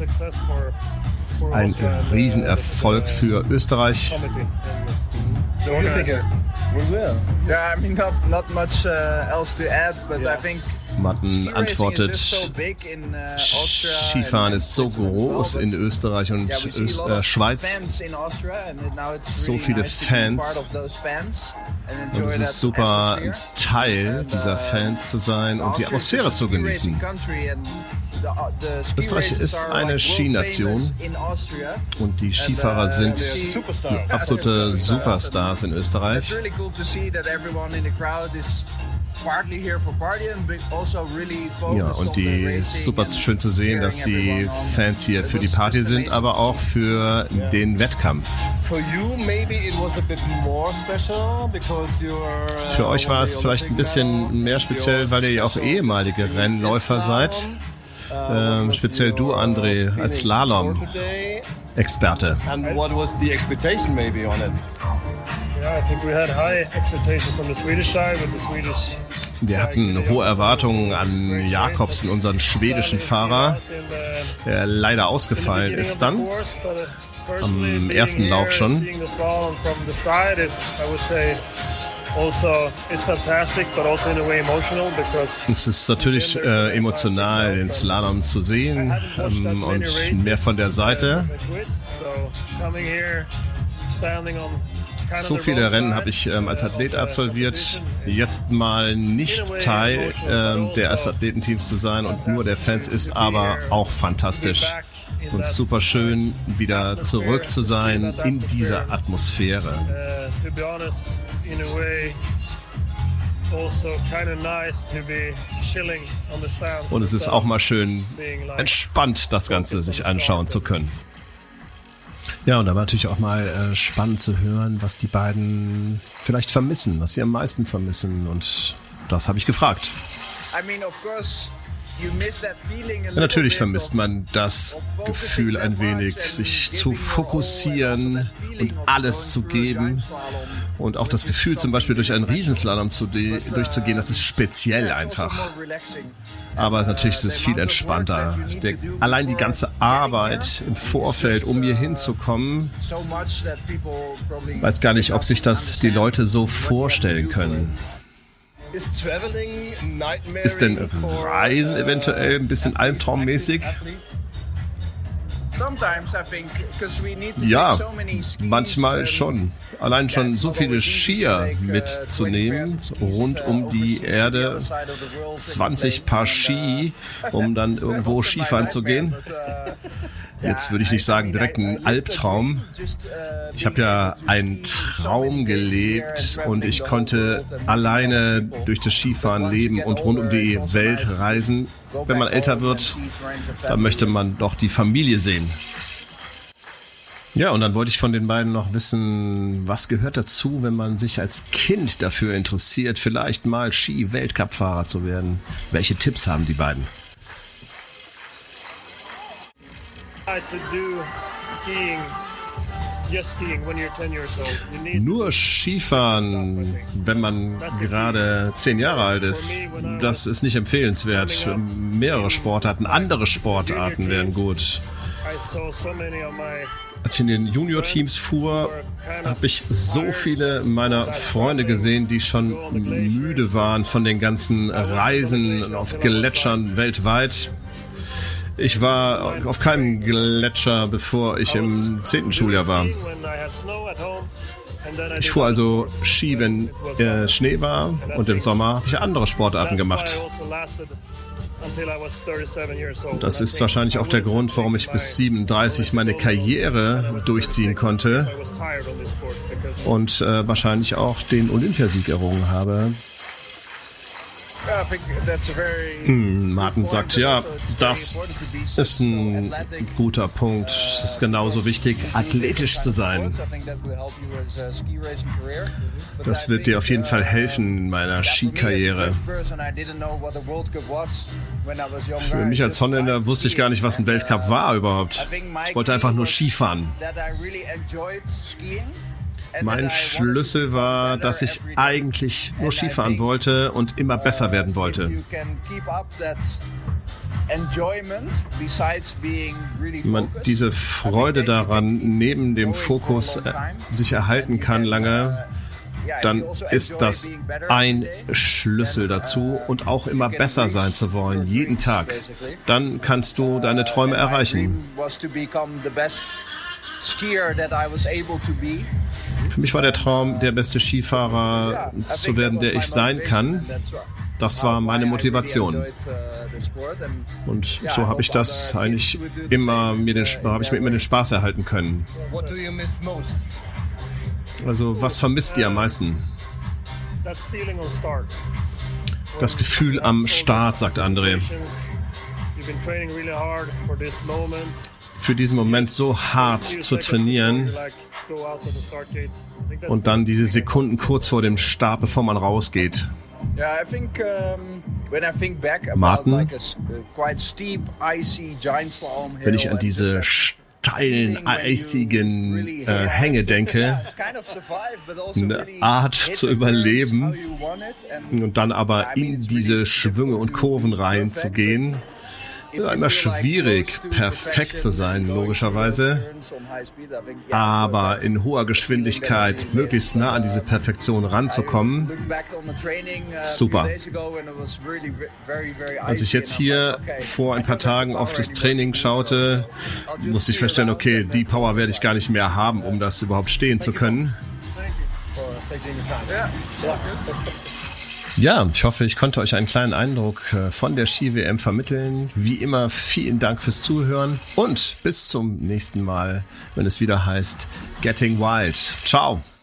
Ein Riesenerfolg für Österreich. Maarten antwortet, Skifahren ist so groß in Österreich und Öst, äh, Schweiz. So viele Fans. Und es ist super, Teil dieser Fans zu sein und die Atmosphäre zu genießen. Österreich ist eine Skination und die Skifahrer sind die absolute Superstars in Österreich. Ja, und die ist super schön zu sehen, dass die Fans hier für die Party sind, aber auch für den Wettkampf. Für euch war es vielleicht ein bisschen mehr speziell, weil ihr ja auch ehemalige Rennläufer seid. Ähm, speziell du, André, als Slalom-Experte. And what was the expectation maybe on it? Yeah, I think we had high expectation from the Swedish side with the Swedish. Wir hatten hohe Erwartungen an Jakobsen, unseren schwedischen Fahrer, der leider ausgefallen ist dann am ersten Lauf schon. Also, it's fantastic, but also in a way emotional because es ist natürlich äh, emotional, den Slalom zu sehen ähm, und mehr von der Seite. So viele Rennen habe ich ähm, als Athlet absolviert. Jetzt mal nicht Teil ähm, der als Athletenteams zu sein und nur der Fans ist aber auch fantastisch. Und super schön, wieder zurück zu sein in dieser Atmosphäre. Und es ist auch mal schön, entspannt das Ganze sich anschauen zu können. Ja, und da war natürlich auch mal äh, spannend zu hören, was die beiden vielleicht vermissen, was sie am meisten vermissen. Und das habe ich gefragt. Ja, natürlich vermisst man das Gefühl ein wenig, sich zu fokussieren und alles zu geben. Und auch das Gefühl, zum Beispiel durch einen Riesenslalom zu de- durchzugehen, das ist speziell einfach. Aber natürlich ist es viel entspannter. Der, allein die ganze Arbeit im Vorfeld, um hier hinzukommen, weiß gar nicht, ob sich das die Leute so vorstellen können. Ist denn Reisen eventuell ein bisschen albtraummäßig? Ja, manchmal schon. Allein schon so viele Skier mitzunehmen, rund um die Erde, zwanzig Paar Ski, um dann irgendwo Skifahren zu gehen. Jetzt würde ich nicht sagen direkt ein Albtraum. Ich habe ja einen Traum gelebt und ich konnte alleine durch das Skifahren leben und rund um die Welt reisen. Wenn man älter wird, dann möchte man doch die Familie sehen. Ja, und dann wollte ich von den beiden noch wissen, was gehört dazu, wenn man sich als Kind dafür interessiert, vielleicht mal Ski-Weltcup-Fahrer zu werden. Welche Tipps haben die beiden? Nur Skifahren, wenn man gerade zehn Jahre alt ist, das ist nicht empfehlenswert. Mehrere Sportarten, andere Sportarten wären gut. Als ich in den Junior-Teams fuhr, habe ich so viele meiner Freunde gesehen, die schon müde waren von den ganzen Reisen auf Gletschern weltweit. Ich war auf keinem Gletscher, bevor ich im zehnten Schuljahr war. Ich fuhr also Ski, wenn äh, Schnee war, und im Sommer habe ich andere Sportarten gemacht. Das ist wahrscheinlich auch der Grund, warum ich bis siebenunddreißig meine Karriere durchziehen konnte und äh, wahrscheinlich auch den Olympiasieg errungen habe. Hm, Martin sagt, ja, das ist ein guter Punkt. Es ist genauso wichtig, athletisch zu sein. Das wird dir auf jeden Fall helfen in meiner Skikarriere. Für mich als Holländer wusste ich gar nicht, was ein Weltcup war überhaupt. Ich wollte einfach nur Skifahren. Mein Schlüssel war, dass ich eigentlich nur Skifahren wollte und immer besser werden wollte. Wenn man diese Freude daran neben dem Fokus äh, sich erhalten kann lange, dann ist das ein Schlüssel dazu, und auch immer besser sein zu wollen, jeden Tag. Dann kannst du deine Träume erreichen. Für mich war der Traum, der beste Skifahrer zu werden, der ich sein kann. Das war meine Motivation. Und so habe ich das eigentlich immer mir den, habe ich mir immer den Spaß erhalten können. Also, was vermisst ihr am meisten? Das Gefühl am Start, sagt André. Für diesen Moment so hart zu trainieren und dann diese Sekunden kurz vor dem Start, bevor man rausgeht. Martin, wenn ich an diese steilen, eisigen äh, Hänge denke, eine Art zu überleben und dann aber in diese Schwünge und Kurven reinzugehen, ist immer schwierig, perfekt zu sein, logischerweise, aber in hoher Geschwindigkeit möglichst nah an diese Perfektion ranzukommen. Super. Als ich jetzt hier vor ein paar Tagen auf das Training schaute, musste ich feststellen, okay, die Power werde ich gar nicht mehr haben, um das überhaupt stehen zu können. Ja, ich hoffe, ich konnte euch einen kleinen Eindruck von der Ski-W M vermitteln. Wie immer, vielen Dank fürs Zuhören und bis zum nächsten Mal, wenn es wieder heißt Getting Wild. Ciao!